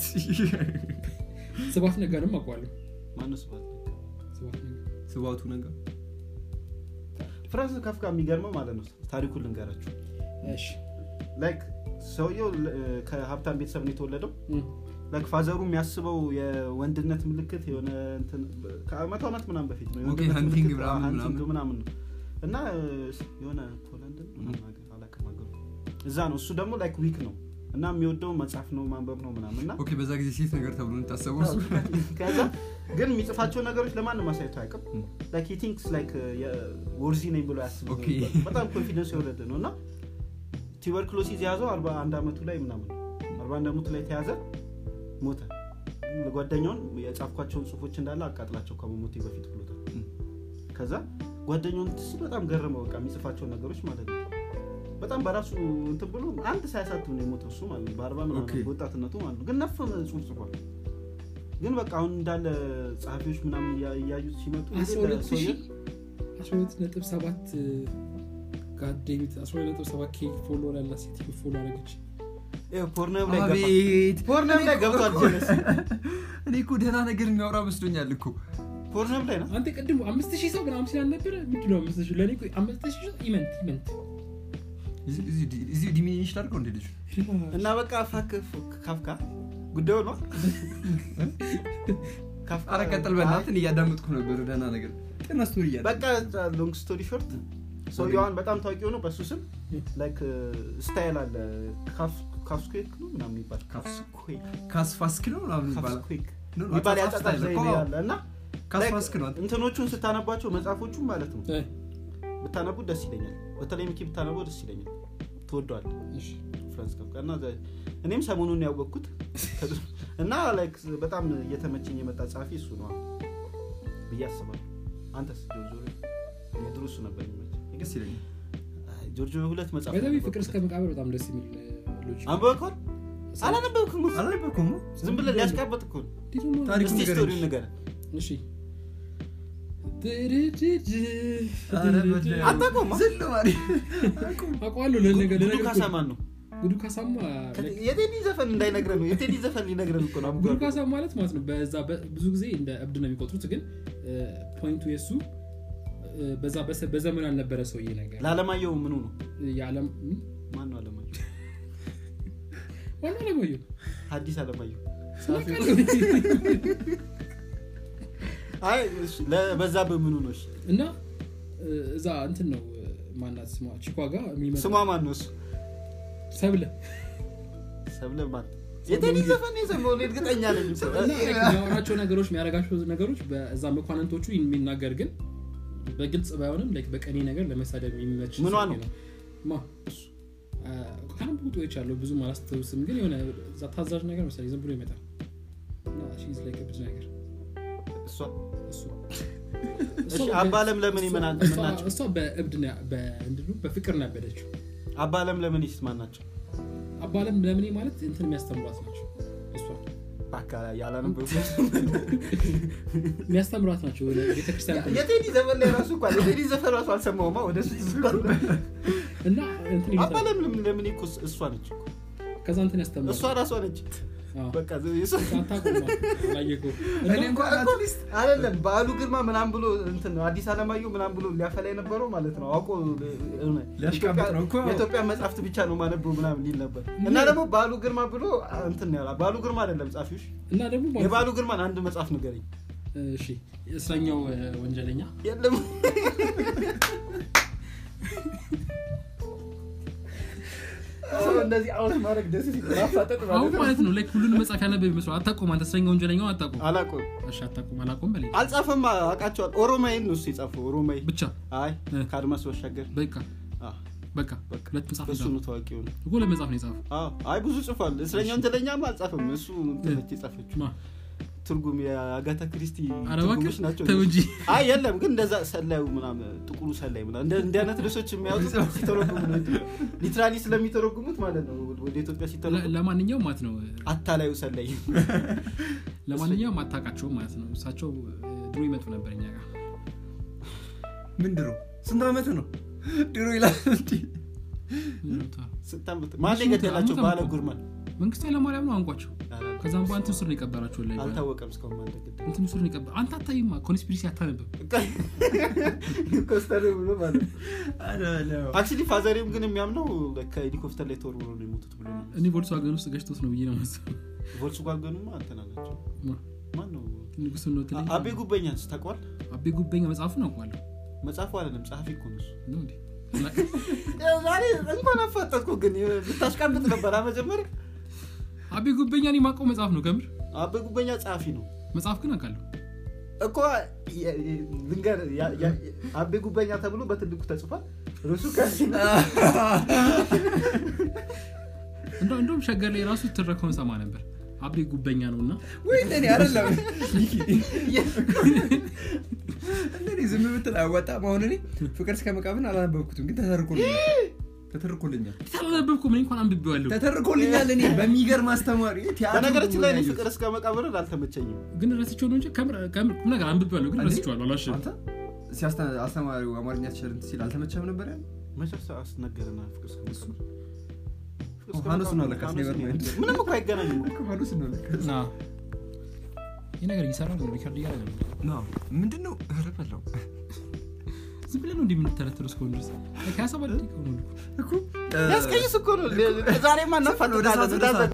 ስባት ነገርም አውቃለሁ ማን ነው ስባት ስባት ነገር ስባቱ ነገር ፍራንስ ካፍካ የሚገርመው ማለት ነው ታሪኩን ልንገራችሁ እሺ ላይክ ሰውየው ከሀብታም ቤተሰብ ነው የተወለደው ላይክ ፋዘሩ የሚያስበው የወንድነት ምልክት የሆነ እንትን ከአመት አመት ምናምን በፊት ነው ኦኬ ሃንቲንግ ምናምን ምናምን ነው እና የሆነ ፖላንድ ምናምን ነገር አላውቅም አገሩ እዛ ነው እሱ ደግሞ ላይክ ዊክ ነው እና የሚወደው መጽሐፍ ነው ማንበብ ነው ምናምንና ኦኬ በዛ ጊዜ ሴት ነገር ተብሎ እንታሰበው እሱ ከዛ ግን የሚጽፋቸው ነገሮች ለማንም ማሳየት አይቀም ላይክ ሂ ቲንክስ ላይክ ወርዚ ነኝ ብሎ ያስባል በጣም ኮንፊደንስ የወረደ ነውና ቱበርኩሎሲስ ያዘው አርባ አንድ አመቱ ላይ ምናምን አርባ አንድ አመቱ ላይ ተያዘ ሞተ ለጓደኛውን የጻፍኳቸውን ጽፎች እንዳለ አቃጥላቸው ከመሞቴ በፊት ብሎታል ከዛ ጓደኛውን ትስ በጣም ገረመው በቃ የሚጽፋቸው ነገሮች ማለት ነው በጣም በራሱ እንትን ብሎ አንድ ሳይሳት ነው የሞተው እሱ ማለት ነው በአርባ ምናምን ወጣትነቱ ማለት ነው ግን ነፍ ጽሁፍ ጽፏል ግን በቃ አሁን እንዳለ ጸሐፊዎች ምናምን ያያዩት ሲመጡ አስራ ሁለት ነጥብ ሰባት ጋዴሚት አስራ ሁለት ነጥብ ሰባት ኬ ፎሎወር ያላት ሴት ፎሎ አደረገች ኤ ፖርኖም ላይ ገባ ፖርኖም ላይ ገብቷል ጀለስ እኔ እኮ ደህና ነገር የሚያወራ መስሎኛል እኮ ፖርኖም ላይ ነው አንተ ቅድም አምስት ሺህ ሰው ምናምን ሲል ነበር ምንድነው አምስት ሺህ ለኔ እኮ አምስት ሺህ ሰው ኢቨንት ኢቨንት እዚህ እዚህ ዲሚኒሽ ታርገው እንደ ልጅ እና በቃ ፋክ ካፍካ ጉዳዩ ነው ካፍካ አረ ቀጥል በእናትህ እያዳመጥኩ ነበር ደህና ነገር ጤና ስቶሪ ያለ በቃ ሎንግ ስቶሪ ሾርት ሶያውን በጣም ታውቂው ነው በሱ ስም ላይክ ስታይል አለ ካፍ ካፍስኩክ ነው ምናምን ይባል ካፍስኩክ ካስፋስክ ነው ምናምን ይባል ነው ይባል ያጣጣል ዘይያለ እና ካስፋስክ ነው እንትኖቹን ስታነባቸው መጽሐፎቹ ማለት ነው ብታነቡ ደስ ይለኛል በተለይ ምኪ ብታነቡ ደስ ይለኛል ተወዷል እሺ ፍራንስ ካፍካ እና እኔም ሰሞኑን ያወቅኩት እና ላይክ በጣም እየተመቸኝ የመጣ ጻፊ እሱ ነው በያስባል አንተስ ጆርጆ የድሩስ ነበር የሚመች ደስ ይለኛል ጆርጆ ሁለት መጽሐፍ በደንብ ፍቅር እስከ መቃብር በጣም ደስ የሚል ሎጂክ አንበበከው አላነበብኩም አላነበብኩም ዝም ብለህ ሊያስቀበጥ እኮ ታሪክ ስቶሪ ነገር እሺ አታቆም ዝልማሪ አቋሉ ለነገር ጉዱ ካሳማን ነው ጉዱ ካሳማ የቴዲ ዘፈን እንዳይነግረን ነው የቴዲ ዘፈን ሊነግረን እኮ ነው ጉዱ ካሳማ ማለት ማለት ነው በዛ ብዙ ጊዜ እንደ እብድ ነው የሚቆጥሩት ግን ፖይንቱ የሱ በዛ በዘመን አልነበረ ሰውዬ ነገር ለዓለማየሁ ምኑ ነው የዓለም ማን ነው ዓለማየሁ ማን ነው ዓለማየሁ ሐዲስ ዓለማየሁ አይ ለበዛ በምኑ ነው እሺ እና እዛ እንትን ነው ማናት ስማ ቺኳጋ የሚመጣ ስሟ ማን ነው እሱ ሰብለ ሰብለ ማን የቴዲ ዘፈን የሰማው እርግጠኛ ነኝ እና ያወራቸው ነገሮች የሚያረጋቸው ነገሮች በዛ መኳንንቶቹ የሚናገር ግን በግልጽ ባይሆንም ላይክ በቀኔ ነገር ለመሳደብ የሚመች ምን ነው ማ ካም ቡት ወይ ቻለው ብዙ ማላስተውስም ግን የሆነ ታዛዥ ነገር መሰለኝ ዝም ብሎ ይመጣል እና she's like a bit ነገር እሷ እሱ እሺ አባለም ለምን ይመናል ምናቸው እሷ በእብድ በእንድሉ በፍቅር ነበረችው አባለም ለምን ይስማናቸው አባለም ለምን ማለት እንትን የሚያስተምሯት ናቸው እሷ ባካ ያላነበው የሚያስተምሯት ናቸው ለቤተክርስቲያን የቴዲ ዘፈን ላይ ራሱ እንኳን የቴዲ ዘፈን ራሱ አልሰማውማ ወደሱ እና እንትን አባለም ለምን እኮ እሷ ነች ከዛ እንትን ያስተምሯት እሷ ራሷ ነች በቃ ታታቁማ ላየከው እኔ እንኳን አትሊስት አይደለም በዓሉ ግርማ ምናምን ብሎ እንትን አዲስ አለማየሁ ምናምን ብሎ ሊያፈላ የነበረው ማለት ነው አውቆ ሊያሽቃብጥ ነው እኮ የኢትዮጵያ መጽሐፍት ብቻ ነው ማነበው ምናምን ሊል ነበር እና ደግሞ በዓሉ ግርማ ብሎ እንትን ያላ በዓሉ ግርማ አይደለም ጻፊውሽ እና ደግሞ የበዓሉ ግርማን አንድ መጽሐፍ ንገረኝ እሺ እስረኛው ወንጀለኛ የለም እንደዚህ አውት ማድረግ ደስ ይላል አፋጠጥ ማለት ነው ማለት ነው ላይክ ሁሉንም መጽሐፍ ያነበብ ይመስል አታቆም አንተ እስረኛው ወንጀለኛው አታቆም አላቆም እሺ አታቆም አላቆም በለኝ አልጻፈም አቃቸዋል ኦሮማይን ነው ሲጻፈው ኦሮማይ ብቻ አይ ካድማስ ወሻገር በቃ በቃ ሁለት መጽሐፍ እሱ ነው ታዋቂው ነው እኮ ለመጽሐፍ ነው የጻፈው አዎ አይ ብዙ ጽፏል እስረኛው ወንጀለኛም አልጻፈም እሱ እንትን የጻፈችው ትርጉም የአጋታ ክሪስቲ ትርጉሞች ናቸው ተውጂ አይ የለም ግን እንደዛ ሰላዩ ምናምን ጥቁሩ ሰላይ ምናምን እንደ እንደ አይነት ልሶች የሚያወጡት ሲተረጉሙ ነው ሊትራሊ ስለሚተረጉሙት ማለት ነው ወደ ኢትዮጵያ ሲተረጉሙ ለማንኛውም ማለት ነው አታላዩ ሰላይ ለማንኛውም አታቃቸው ማለት ነው እሳቸው ድሮ ይመጡ ነበርኛ ጋር ምን ድሮ ስንት አመት ነው ድሮ ይላል እንዴ ስንት አመት ማን ይገደላቸው ባለ ጉርማን መንግስቱ ለማርያም ነው አንቋቸው ከዛም በኋላ እንትን ስር ነው የቀበራቸው ላይ አልታወቀም እስካሁን ማን ተገደለ እንትን ስር ነው የቀበራ አንተ አታይማ ኮንስፒሬሲ አታነብም ኮስተር ብሎ ማለት አለ አክቹሊ ፋዘሪም ግን የሚያምነው ከሄሊኮፕተር ላይ ተወርውሮ ነው የሞቱት ብሎ ነው እኔ ቮልክስዋገን ውስጥ ገጭቶት ነው ብዬ ነው መሰለኝ ቮልክስዋገንማ አንተናናቸው ማን ነው ንጉስ ነው ተለኝ አቤ ጉበኛስ ታውቀዋል አቤ ጉበኛ መጽሐፉን አውቀዋለሁ መጽሐፉ አይደለም ጸሐፊ እኮ ነው ነው እንዴ ዛሬ እንኳን አፈጠጥኩ ግን ብታሽቃብጥ ነበር መጀመሪያ አቤ ጉበኛ ነው ማቀው መጽሐፍ ነው ከምር አቤ ጉበኛ ጸሐፊ ነው መጽሐፍ ግን አውቃለሁ እኮ ልንገር አቤ ጉበኛ ተብሎ በትልቁ ተጽፏል ርሱ ከዚህ እንደው እንደውም ሸገር ላይ ራሱ ትረካውን ሰማ ነበር አቤ ጉበኛ ነውና ወይ እንደኔ አይደለም እንደኔ ዝም ብትል አወጣ ማውነኔ ፍቅር እስከ መቃብን አላነበብኩትም ግን ተሰርቆልኛል ተተርኮልኛል ተተረበብኩ ምን እንኳን አንብቤዋለሁ ተተርኮልኛል እኔ በሚገርም አስተማሪ በነገራችን ላይ ፍቅር እስከ መቃብር አልተመቸኝም ግን ረስቼው ነው እንጂ ከምር ከምር ነገር አንብቤዋለሁ ግን ረስቼዋለሁ አላሽ አንተ ሲያስተ አስተማሪው አማርኛ ተሸርንት ሲል አልተመቸም ነበር ያለ መቸሳ አስነገረና ፍቅር እስከ መቃብር ሀኑስ ነው ለካስ ነገር ነው ምንም እኮ አይገናኝም እኮ ሀኑስ ነው ለካስ ና ይሄ ነገር ይሰራል ነው ሪካርድ ያደርጋል ነው ምንድነው ረፈለው ዝም ብለን ነው እንደምንተረተረው እስከ ወንድስ ከያሰባ ደቂቃ ነው እኮ ያስቀይስ እኮ ነው ዛሬማ እናፋለው ዳዛ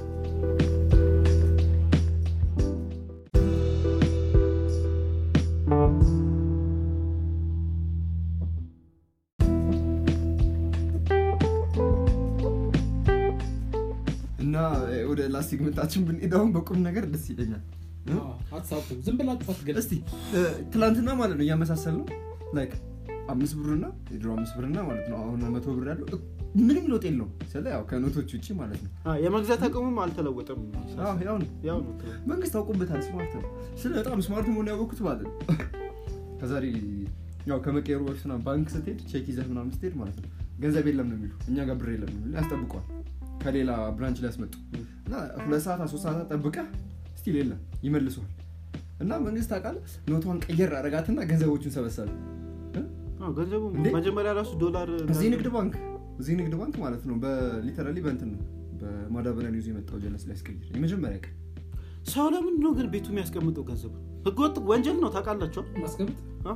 እና ወደ ላስቲክ መጣችን ብንሄዳው በቁም ነገር ደስ ይለኛል አትሳቁ ዝም ብላችሁ አትገል እስቲ ትላንትና ማለት ነው ያመሳሰልነው ላይክ አምስት ብርና የድሮ አምስት ብርና ማለት ነው አሁን መቶ ብር ያለው ምንም ለውጥ የለውም ስለ ያው ከኖቶች ውጪ ማለት ነው አዎ የመግዛት አቅሙም አልተለወጠም አዎ ያው ነው ያው ነው መንግስት አውቆበታል ስማርት ነው ስለ በጣም ስማርት መሆን ያወቁት ማለት ነው ከዛሬ ያው ከመቀየሩ በፊት ነው ባንክ ስትሄድ ቼክ ይዘህ ምናምን ስትሄድ ማለት ነው ገንዘብ የለም ነው የሚሉ እኛ ጋር ብር የለም ነው የሚሉ ያስጠብቋል ከሌላ ብራንች ላይ ያስመጡ እና ሁለት ሰዓት ሶስት ሰዓት ጠብቀህ ስቲል የለም ይመልሷል እና መንግስት አቃል ኖቷን ቀየር አረጋትና ገንዘቦቹን ሰበሰበ አዎ ገንዘቡ መጀመሪያ ራሱ ዶላር እዚህ ንግድ ባንክ እዚህ ንግድ ባንክ ማለት ነው በሊተራሊ በእንትን ነው በማዳበሪያ ነው የመጣው ጀለስ ላይ አስቀይር የመጀመሪያ ቀን ሰው ለምን ነው ግን ቤቱ የሚያስቀምጠው ገንዘብ ህገወጥ ወንጀል ነው ታውቃላችሁ ማስቀመጥ አዎ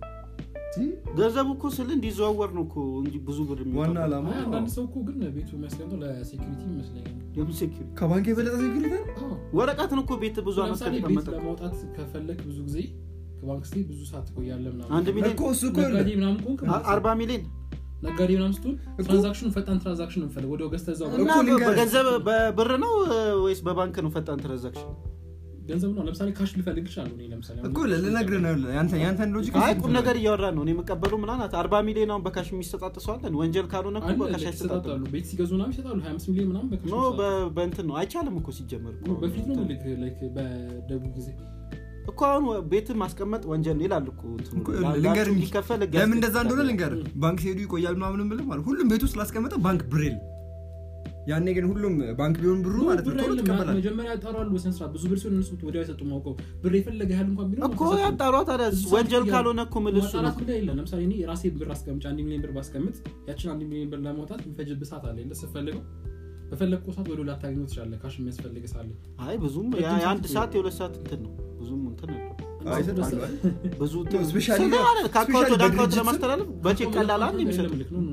ገንዘቡ እኮ ስለ እንዲዘዋወር ነው እኮ እንጂ ብዙ ብር የሚወጣው ዋና አላማ አንዳንድ ሰው እኮ ግን ቤቱ የሚያስቀምጠው ለሴኩሪቲ ይመስለኛል የምን ሴኩሪቲ ከባንክ የበለጠ ሴኩሪቲ አዎ ወረቀት ነው እኮ ቤት ብዙ አመት ከተቀመጠ ለማውጣት ከፈለክ ብዙ ጊዜ ከባንክ ስቴት ብዙ ሰዓት ትቆያለህ ምናምን አንድ ሚሊዮን እኮ እሱ እኮ ነጋዴ ምናምን ኮንክ አርባ ሚሊዮን ነጋዴ ምናምን ስትሆን ትራንዛክሽኑ ፈጣን ትራንዛክሽን ነው ፈልገው ወዲያው ገዝተህ እዛው በገንዘብ በብር ነው ወይስ በባንክ ነው ፈጣን ትራንዛክሽን ገንዘብ ነው ለምሳሌ ካሽ ሊፈልግ ይችላል ነው ለምሳሌ እኮ ለነግረህ ነው ያንተ ያንተን ሎጂክ አይ ቁም ነገር እያወራ ነው እኔ መቀበሉ ምናምን አርባ ሚሊዮን ነው በካሽ የሚሰጣጥሰው አለ ወንጀል ካልሆነ እኮ በካሽ ይሰጣጣሉ ቤት ሲገዙ ምናምን ይሰጣሉ ሀያ አምስት ሚሊዮን ምናምን በካሽ ነው በእንትን ነው አይቻልም እኮ ሲጀመር እኮ በፊት ነው ልክ ላይክ በደቡብ ጊዜ እኮ አሁን ቤት ማስቀመጥ ወንጀል ነው ይላል እኮ ልንገር እንዲከፈል ለምን እንደዛ እንደሆነ ልንገር ባንክ ሄዱ ይቆያል ምናምን ብለ ማለት ሁሉም ቤት ውስጥ ላስቀመጠ ባንክ ብሬል ያኔ ግን ሁሉም ባንክ ቢሆን ብሩ ማለት ነው ቶሎ ተቀበላል መጀመሪያ ያጣራሉ በሰንስራ ብዙ ብር ሲሆን እነሱ ወዲያው ይሰጡ ማውቀው ብር ይፈልግ ያህል እንኳን ቢሆን እኮ ያጣራው ታዲያ ወንጀል ካልሆነ እኮ መልሱ ነው ታዲያ ይላል ለምሳሌ እኔ ራሴ ብር አስቀምጬ አንድ ሚሊዮን ብር ባስቀምጥ ያችን አንድ ሚሊዮን ብር ለማውጣት የሚፈጅብ ሰዓት አለ እንደሰፈልገው በፈለግከው ሰዓት ወደ ላታገኙ ትችላለህ ካሽ የሚያስፈልግ ሳለ አይ ብዙም የአንድ ሰዓት የሁለት ሰዓት እንትን ነው ብዙም እንትን ነው ብዙ ስፔሻሊ ካካውንት ወደ አካውንት ለማስተላለፍ በቼክ ቀላል አንድ የሚሰጥ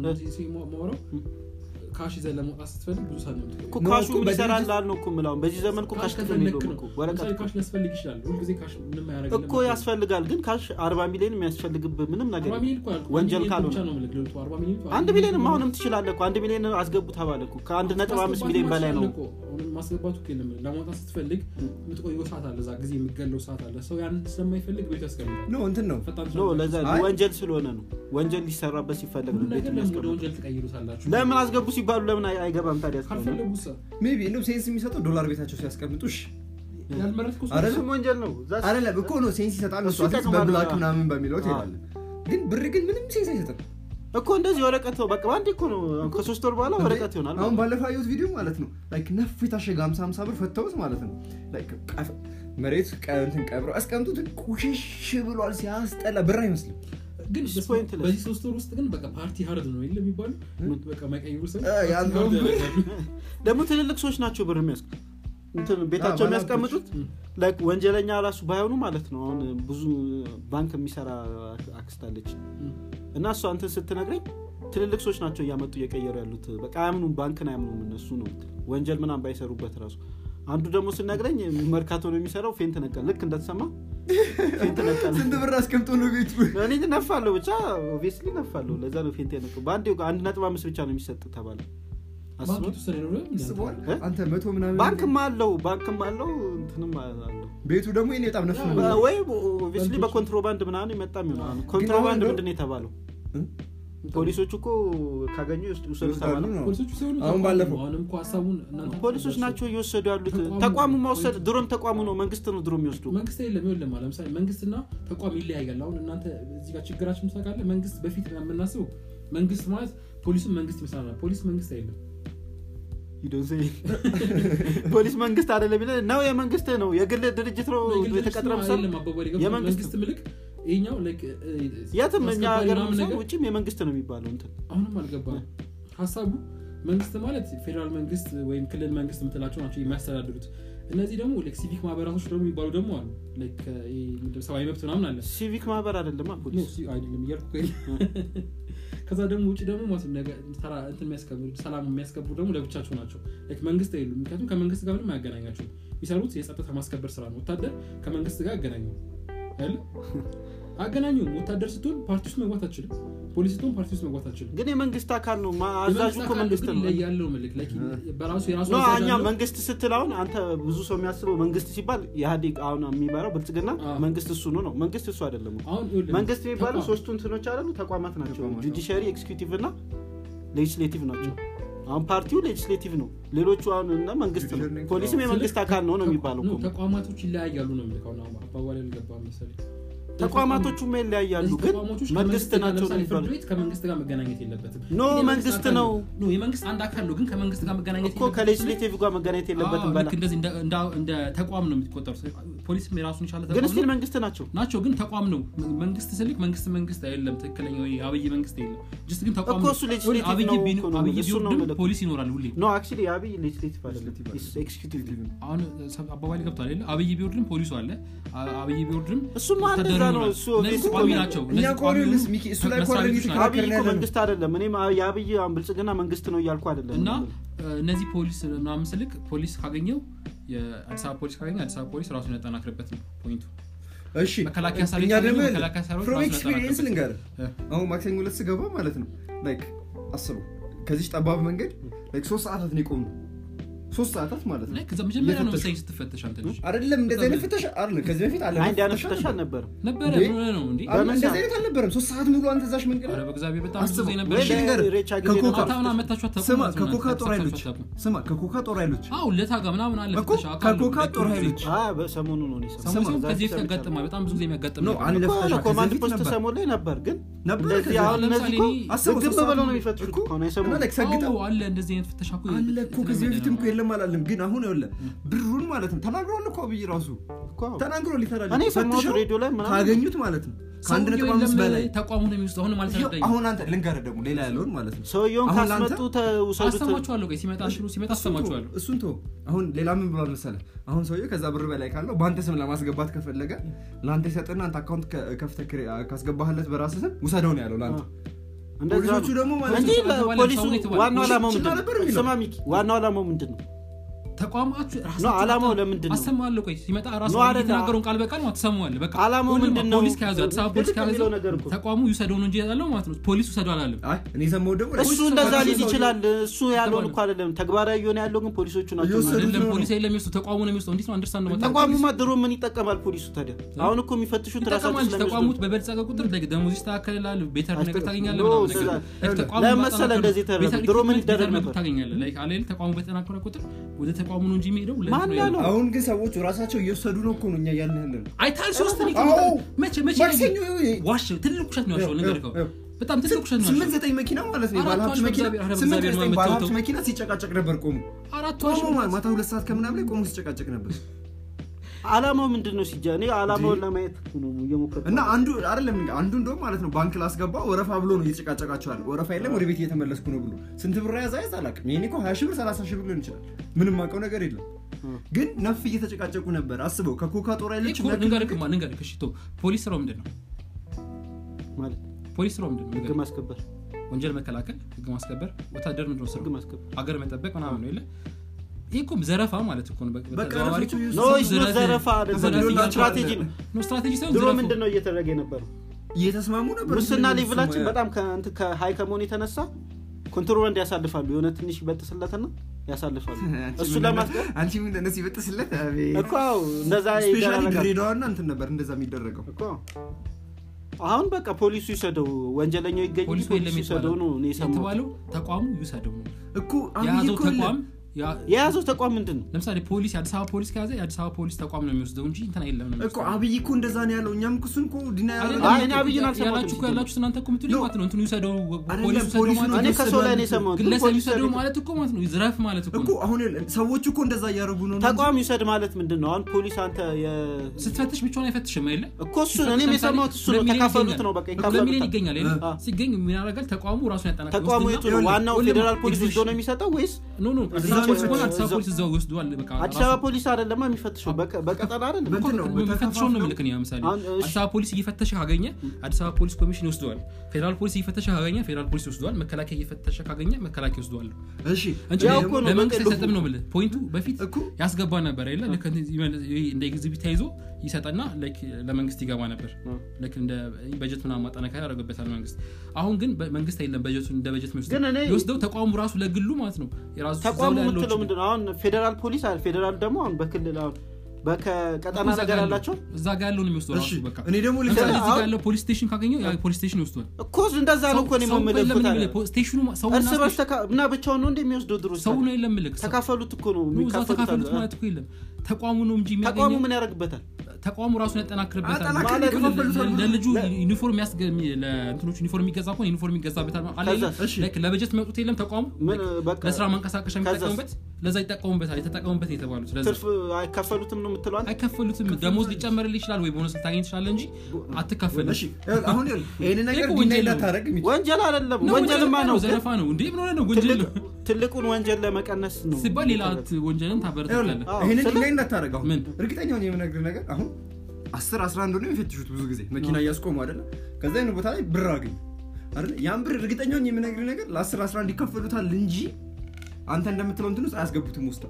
ካሽ ይዘህ ለመውጣት ስትፈልግ ብዙ ሰዓት ነው እኮ ካሹ ምን ይሰራል ነው እኮ የምላው በዚህ ዘመን እኮ ካሽ ተፈልጎ እኮ ወረቀት ካሽ ያስፈልግ ይችላል ሁሉ ጊዜ ካሽ ምንም ያደርጋል እኮ ያስፈልጋል ግን ካሽ አርባ ሚሊዮን የሚያስፈልግብህ ምንም ነገር ወንጀል ካልሆነ አንድ ሚሊዮን ማውንም ትችላለህ እኮ አንድ ሚሊዮን አስገቡ ተባለ እኮ ከአንድ ነጥብ አምስት ሚሊዮን በላይ ነው ማስገባቱ እኮ የለም ለማውጣት ስትፈልግ የምትቆየው ሰዓት አለ እዛ ጊዜ የሚገለው ሰዓት አለ ሰው ያን ስለማይፈልግ ቤት ያስቀምጣል ነው እንትን ነው ነው ለዛ ወንጀል ስለሆነ ነው ወንጀል ሊሰራበት ሲፈልግ ነው ቤት የሚያስቀምጠው ወንጀል ተቀይሩታላችሁ ለምን አስገቡ ሲባሉ ለምን አይገባም ታዲያ ካልፈለጉስ ሜቢ ነው ሴንስ የሚሰጠው ዶላር ቤታቸው ሲያስቀምጡሽ ያልመረጥኩት አይደለም ወንጀል ነው አይደለም እኮ ነው ሴንስ ይሰጣል እሱ አትሊስት በብላክ ምናምን በሚለው ይላል ግን ብር ግን ምንም ሴንስ አይሰጥም እኮ እንደዚህ ወረቀት ነው በቃ አንዴ እኮ ነው ከሶስት ወር በኋላ ወረቀት ይሆናል አሁን ባለፈው አየሁት ቪዲዮ ማለት ነው ላይክ ነፍ የታሸገ ሃምሳ ሃምሳ ብር ፈተውት ማለት ነው ላይክ መሬት ቀንትን ቀብረው አስቀምጡት ቁሽሽ ብሏል ሲያስጠላ ብር አይመስልም ግን በዚህ ሶስት ወር ውስጥ ግን በቃ ፓርቲ ሃርድ ነው አይደል የሚባለው በቃ ማይቀይሩ ሰው ያለው ደግሞ ትልልቅ ሰዎች ናቸው ብር የሚያስቀ እንትን ቤታቸው የሚያስቀምጡት ላይክ ወንጀለኛ ራሱ ባይሆኑ ማለት ነው አሁን ብዙ ባንክ የሚሰራ አክስታለች እና እሷ አንተ ስትነግረኝ ትልልቅ ሰዎች ናቸው ያመጡ እየቀየሩ ያሉት በቃ አያምኑም ባንክን አያምኑም እነሱ ነው ወንጀል ምናምን ባይሰሩበት ራሱ አንዱ ደግሞ ስናገረኝ መርካቶ ነው የሚሰራው ፌንት ነቀል ልክ እንደተሰማ ፌንት ነቀል ስንት ብር አስቀምጦ ነው ቤት እኔ ነፋለሁ ብቻ ኦብቪስሊ ነፋለሁ ለዛ ነው ፌንት ነቀል ባንዴ አንድ ነጥብ አምስት ብቻ ነው የሚሰጥ ተባለ ባንክ ተሰረ ነው አንተ መቶ ምናምን ባንክም አለው ባንክም አለው እንትንም አለው ቤቱ ደግሞ እኔ በጣም ነፍ ነው ወይ ኦብቪስሊ በኮንትሮባንድ ምናምን ይመጣም ይሆናል ኮንትሮባንድ ምንድነው የተባለው ፖሊሶች እኮ ካገኙ ይወስዱ ተባለ ፖሊሶች ሲሆኑ አሁን ባለፈው አሁንም እኮ ሐሳቡን እናንተ ፖሊሶች ናቸው እየወሰዱ ያሉት ተቋሙ ማውሰድ ድሮም ተቋሙ ነው መንግስት ነው ድሮም ይወስዱ መንግስት የለም ይወለም ማለት ለምሳሌ መንግስትና ተቋም ይለያያል አሁን እናንተ እዚህ ጋር ችግራችን ታውቃለ መንግስት በፊት የምናስበው መንግስት ማለት ፖሊስም መንግስት ይመስላል ፖሊስ መንግስት አይደለም ይዶዘ ፖሊስ መንግስት አይደለም ይላል ነው የመንግስት ነው የግል ድርጅት ነው የተቀጠረው የመንግስት ምልክ ይሄኛው ላይክ ያተመኛ ሀገር ነው ውጪም የመንግስት ነው የሚባለው እንትን አሁንም አልገባም ሐሳቡ መንግስት ማለት ፌደራል መንግስት ወይም ክልል መንግስት ምትላቸው ናቸው የሚያስተዳድሩት እነዚህ ደግሞ ላይክ ሲቪክ ማህበራቶች ደግሞ የሚባሉ ደግሞ አሉ ላይክ ይሄ ምንድነው ሰብአዊ መብት ምናምን አለ ሲቪክ ማህበር አይደለም ፖሊስ አይደለም ይያልኩ ከዛ ደግሞ ውጪ ደግሞ ማለት ነገር ተራ እንትን የሚያስከብሩ ሰላም የሚያስከብሩ ደግሞ ለብቻቸው ናቸው ላይክ መንግስት አይደሉም ምክንያቱም ከመንግስት ጋር ምንም አያገናኛቸው የሚሰሩት የጸጥታ ማስከበር ስራ ነው ወታደር ከመንግስት ጋር ያገናኙ አይደል አገናኙ ወታደር ስትሆን ፓርቲ ውስጥ መግባት አትችልም ፖሊስ ስትሆን ፓርቲ ውስጥ መግባት አትችልም ግን የመንግስት አካል ነው አዛዡ እኮ መንግስት ነው ያለው መልክ ላይክ በራሱ የራሱ ነው አኛ መንግስት ስትላውን አንተ ብዙ ሰው የሚያስበው መንግስት ሲባል ኢህአዴግ አሁን የሚባለው ብልጽግና መንግስት እሱ ነው ነው መንግስት እሱ አይደለም መንግስት የሚባለው ሶስቱ እንትኖች አይደሉ ተቋማት ናቸው ጁዲሻሪ ኤክስኪዩቲቭ እና ሌጂስሌቲቭ ናቸው አሁን ፓርቲው ሌጂስሌቲቭ ነው ሌሎቹ አሁን እና መንግስት ነው ፖሊስም የመንግስት አካል ነው ነው የሚባለው ነው ተቋማቶች ይለያያሉ ነው የሚለው ነው አባባል ያልገባ መሰለኝ ተቋማቶቹ ምን ይለያያሉ ግን መንግስት ናቸው ነው የሚባለው ከመንግስት ጋር መገናኘት የለበትም ኖ መንግስት ነው ኖ የመንግስት አንድ አካል ነው ግን ከመንግስት ጋር መገናኘት እኮ ከሌጂስሌቲቭ ጋር መገናኘት የለበትም ባላ እንደዚህ እንደ እንደ ተቋም ነው የሚቆጠሩት ፖሊስ የራሱን ይቻላል ተቋም ግን ስለ መንግስት ናቸው ናቸው ግን ተቋም ነው መንግስት ስልክ መንግስት መንግስት አይደለም ትክክለኛው አብይ መንግስት አይደለም ጀስት ግን ተቋም እኮ እሱ ሌጂስሌቲቭ ነው አብይ ቢሆን ፖሊስ ይኖራል ሁሌ ኖ አክቹሊ አብይ ሌጂስሌቲቭ አይደለም ኤክስኪዩቲቭ አሁን አባባል ገብቷል አይደል አብይ ቢወርድም ፖሊሱ አለ አብይ ቢወርድም እሱ ማለት ነው እሱ ቋሚ ናቸው እኛ ኮሪልስ ሚኪ እሱ ላይ ኮሪልስ አብይ መንግስት አይደለም እኔ የአብይ ብልጽግና መንግስት ነው እያልኩ አይደለም እና እነዚህ ፖሊስ ምናምን ስልክ ፖሊስ ካገኘው የአዲስ አበባ ፖሊስ ካገኘ አዲስ አበባ ፖሊስ ራሱን ያጠናክርበት ነው ፖይንቱ እሺ መከላከያ ሰራዊት ደግሞ መከላከያ ሰራዊት ፍሮም ኤክስፒሪየንስ ልንገር አሁን ማክሰኞ ዕለት ስገባ ማለት ነው ላይክ አስቡ ከዚህ ጠባብ መንገድ ላይክ ሶስት ሰዓታት ነው የቆመው ሶስት ሰዓታት ማለት ነው ላይክ ከዛ መጀመሪያ ነው ሳይንስ ተፈተሽ አንተ ልጅ አይደለም እንደዚህ አይነት ፍተሻ አይደለም ከዚህ በፊት አለ አንድ ያለ ፍተሻ ነበር ነበር ነው እንዴ እንደዚህ አይነት አልነበረም ሶስት ሰዓት ሙሉ አንተ ዛሽ መንገድ አረ በእግዚአብሔር በጣም ብዙ ነበር ከኮካ ታውና መታችሁ ተቆም ስማ ከኮካ ጦር ኃይሎች ስማ ከኮካ ጦር ኃይሎች አው ለታጋ ምናምን አለ ፍተሻ ከኮካ ጦር ኃይሎች አ በሰሞኑ ነው ነው ሰሞኑ ከዚህ ፍተሻ ያጋጥማል በጣም ብዙ ጊዜ የሚያጋጥም ነው አለ ፍተሻ ኮማንድ ፖስት ሰሞኑ ላይ ነበር ግን እንደዚህ አሁን ለምሳሌ ግብ ብለው ነው የሚፈትሹት እኮ ነው ሰሞኑ ሰግጠው አለ እንደዚህ አይነት ፍተሻ እኮ አለ እኮ ከዚህ በፊትም እኮ የለም አላለም ግን አሁን ይኸውልህ ብሩን ማለት ነው ተናግሯል እኮ አብይ ራሱ ተናግሮ ሊተራል እኔ ሰማሁት ሬዲዮ ላይ ምናምን ካገኙት ማለት ነው ከአንድ ነጥብ አምስት በላይ ተቋሙ ነው የሚወስደው አሁን ማለት ነው አሁን አንተ ልንገርህ ደግሞ ሌላ ያለውን ማለት ነው ሰውየውን ካስመጡ ተውሰዱት አስተማቹአለሁ ቆይ ሲመጣ ሽሩ ሲመጣ አስተማቹአለሁ እሱን ተው አሁን ሌላ ምን ብሏል መሰለህ አሁን ሰውየው ከዛ ብር በላይ ካለው ባንተ ስም ለማስገባት ከፈለገ ላንተ ይሰጥና አንተ አካውንት ከፍተህ ካስገባህለት በራስህ ስም ውሰደው ነው ያለው ላንተ እንደዛቹ ደግሞ ማለት እንጂ ፖሊሱ ዋናው ዓላማው ምንድነው ሰማሚኪ ዋናው ዓላማው ምንድነው ተቋማችሁ ራሱ ነው ዓላማው ለምንድን ነው አሰማለሁ ቆይ ሲመጣ ራሱ የተናገረውን ቃል በቃል ነው ተሰማዋለህ በቃ ዓላማው ምንድነው ፖሊስ ከያዘ አዲስ ፖሊስ ከያዘ ተቋሙ ይሰደው ነው እንጂ ያለው ማለት ነው ፖሊስ ይሰደው አላለም አይ እኔ ሰማው ደግሞ እሱ እንደዛ ሊል ይችላል እሱ ያለውን እንኳን አይደለም ተግባራዊ የሆነ ያለው ግን ፖሊሶቹ ናቸው አይደለም ፖሊስ አይደለም የሚወስዱ ተቋሙ ነው የሚወስዱ እንዴት ነው አንደርስታንድ ነው ተቋሙ ማድሮ ምን ይጠቀማል ፖሊሱ ታዲያ አሁን እኮ የሚፈትሹት ራሳቸው ስለሚወስዱ ተቋሙ በበልጸገ ቁጥር ደሞዝ ይስተካከላል ቤተር ነገር ታገኛለህ ማለት ተቋሙ ለምሳሌ እንደዚህ ተረፈ ድሮ ምን ይደረግ ነበር ታገኛለህ ላይክ አለል ተቋሙ በተናከረ ቁጥር ወደ ተቋሙ ነው እንጂ የሚሄደው አሁን ግን ሰዎች ራሳቸው እየወሰዱ ነው እኮ ነው እኛ ያልን ያለን አይታል ሶስት ነው መቼ መቼ ዋሽ ትልቁ ሸት ነው ያለው ነገር ነው በጣም ትልቁ ሸት ነው ስምንት ዘጠኝ መኪና ማለት ነው ባለሀብት መኪና ስምንት ዘጠኝ ባለሀብት መኪና ሲጨቃጨቅ ነበር ቆሙ አራት ዋሽ ማታ ሁለት ሰዓት ከምናምን ላይ ቆሙ ሲጨቃጨቅ ነበር ዓላማው ምንድነው ሲጃኔ ዓላማውን ለማየት ነው እየሞከረ እና አንዱ አይደለም አንዱ እንደው ማለት ነው ባንክ ላስገባ ወረፋ ብሎ ነው እየተጨቃጨቃቸው ያለው ወረፋ የለም ወደ ቤት እየተመለስኩ ነው ብሎ ስንት ብር ያዛይዝ አላውቅም የኔ እኮ ሀያ ሺህ ብር ሰላሳ ሺህ ብር ሊሆን ይችላል ምንም ማቀው ነገር የለም ግን ነፍ እየተጨቃጨቁ ነበር አስበው ከኮካ ጦር አይለች ንገርክማ ንገርክ እሺ ቶ ፖሊስ ነው ምንድነው ማለት ፖሊስ ነው ምንድነው ህግ ማስከበር ወንጀል መከላከል ህግ ማስከበር ወታደር ምንድነው ህግ ማስከበር ሀገር መጠበቅ ምናምን ነው ይለ ይሄኩም ዘረፋ ማለት እኮ ነው በቃ ነው ዘረፋ ስትራቴጂ ነው ስትራቴጂ ሳይሆን ድሮ ምንድነው እየተደረገ የነበረው እየተስማሙ ነበር ሙስና ሌቭላችን በጣም ከአንተ ከሃይ ከመሆን የተነሳ ኮንትሮባንድ ያሳልፋሉ የሆነ ትንሽ ይበጥስለትና ያሳልፋሉ እሱ ለማስቀር አንቺ ምን እንደዚህ ይበጥስለት እኮ እንደዛ ስፔሻሊ ግሬዳውና እንትን ነበር እንደዛ የሚደረገው እኮ አሁን በቃ ፖሊሱ ይሰደው ወንጀለኛው ይገኝ ፖሊሱ ይሰደው ነው እኔ ሰማው ተቋሙ ይሰደው ነው እኮ አሁን ተቋም የያዘው ተቋም ምንድነው ለምሳሌ ፖሊስ አዲስ አበባ ፖሊስ ከያዘ አዲስ አበባ ፖሊስ ተቋም ነው የሚወስደው እንጂ እንትን አይደለም ነው እኮ አብይ እኮ እንደዛ ነው ያለው እኛም እኮ እሱን እኮ ዲና ያለው አይ እኔ አብይን አልሰማሁም ያላችሁ እኮ ያላችሁ እናንተ እኮ ምትሉ ማለት ነው እንትኑ ይሰደው ፖሊስ ፖሊስ ይሰደው እኔ ከሰው ላይ ነው የሰማሁት ግለሰብ ይሰደው ማለት እኮ ማለት ነው ይዝራፍ ማለት እኮ እኮ አሁን ሰዎች እኮ እንደዛ ያያረጉ ነው ተቋም ይሰድ ማለት ምንድነው አሁን ፖሊስ አንተ ስትፈትሽ ብቻውን አይፈትሽም አይደል እኮ እሱ እኔም የሰማሁት እሱ ነው ተካፈሉት ነው በቃ ይካፈሉት ሚሊዮን ይገኛል አይደል ሲገኝ ምን ያደርጋል ተቋሙ ራሱን ያጠናክራል ተቋሙ የቱ ነው ዋናው ፌደራል ፖሊስ ይዞ ነው የሚሰጠው ወይስ ኖ ኖ አዲስ አበባ ፖሊስ ሆነ አዲስ አበባ ፖሊስ እዛው ይወስደዋል በቃ አዲስ አበባ ፖሊስ አይደለም የሚፈትሽው በቀጠና አይደለም የሚፈትሽው ነው ምልክን ያ ምሳሌ አዲስ አበባ ፖሊስ እየፈተሸ ካገኘ አዲስ አበባ ፖሊስ ኮሚሽን ይወስደዋል ፌደራል ፖሊስ እየፈተሸ ካገኘ ፌደራል ፖሊስ ይወስደዋል መከላከያ እየፈተሸ ካገኘ መከላከያ ይወስደዋል እሺ ያው እኮ ነው ለመንግስት ተሰጥም ነው ማለት ፖይንቱ በፊት ያስገባ ነበር አይደል ለከ እንደ ኤግዚቢት ታይዞ ይሰጣና ላይክ ለመንግስት ይገባ ነበር ላይክ እንደ በጀት ምናምን ማጠናከሪያ ያደርግበታል መንግስት አሁን ግን መንግስት አይደለም በጀቱ እንደ በጀት መስጠት ይወስደው ተቋሙ ራሱ ለግሉ ማለት ነው የራሱ ተቋሙ ምትለው ምንድነው አሁን ፌደራል ፖሊስ አለ ፌደራል ደግሞ አሁን በክልል አሁን በከቀጠና ነገር ያላችሁ እዛ ጋር ያለው ነው የሚወስደው ራሱ በቃ እኔ ደግሞ ለዛ እዚህ ጋር ያለው ፖሊስ ስቴሽን ካገኘው ያ ፖሊስ ስቴሽን ይወስደዋል እኮ እንደዛ ነው እኮ ነው የሚመለከተው ስቴሽኑ ሰውና እርስ በርስ እና ብቻውን ነው እንደሚወስደው ድሮ ሰው ነው የለም ተካፈሉት እኮ ነው የሚካፈሉት ማለት እኮ የለም ተቋሙ ነው እንጂ የሚያገኘው ተቋሙ ምን ያደርግበታል ተቋሙ ራሱን ያጠናክርበታል ለልጁ ዩኒፎርም ያስገም ለእንትኖች ዩኒፎርም የሚገዛ እኮ ዩኒፎርም የሚገዛበታል አለ ለክ ለበጀት መጡት የለም ተቋሙ ለስራ ማንቀሳቀሻ የሚጠቀሙበት ለዛ ይጠቀሙበታል የተጠቀሙበት የተባሉት ለዛ ትርፍ አይከፈሉትም ነው የምትለው አንተ አይከፈሉትም ደሞዝ ሊጨመርልህ ይችላል ወይ ቦነስ ልታገኝ ትችላለህ እንጂ አትከፈልም እሺ አሁን ይሄን ነገር ዲናይ እንዳታረግ ወንጀል አይደለም ወንጀልማ ነው ዘረፋ ነው እንዴ ምን ሆነ ነው ወንጀል ትልቁን ወንጀል ለመቀነስ ነው ሲባል ሌላ ወንጀልን ታበረታለህ ይሄን ዲናይ እንዳታረግ አሁን እርግጠኛው ነው የምነግርህ ነገር አሁን አስር አስራ አንድ ነው የሚፈትሹት ብዙ ጊዜ መኪና ያስቆሙ አይደል ከዛ ነው ቦታ ላይ ብር አገኝ አይደል ያን ብር እርግጠኛው ነው የምነግርህ ነገር ለ10 አስራ አንድ ይከፈሉታል እንጂ አንተ እንደምትለው እንትኑ አያስገቡትም ውስጥ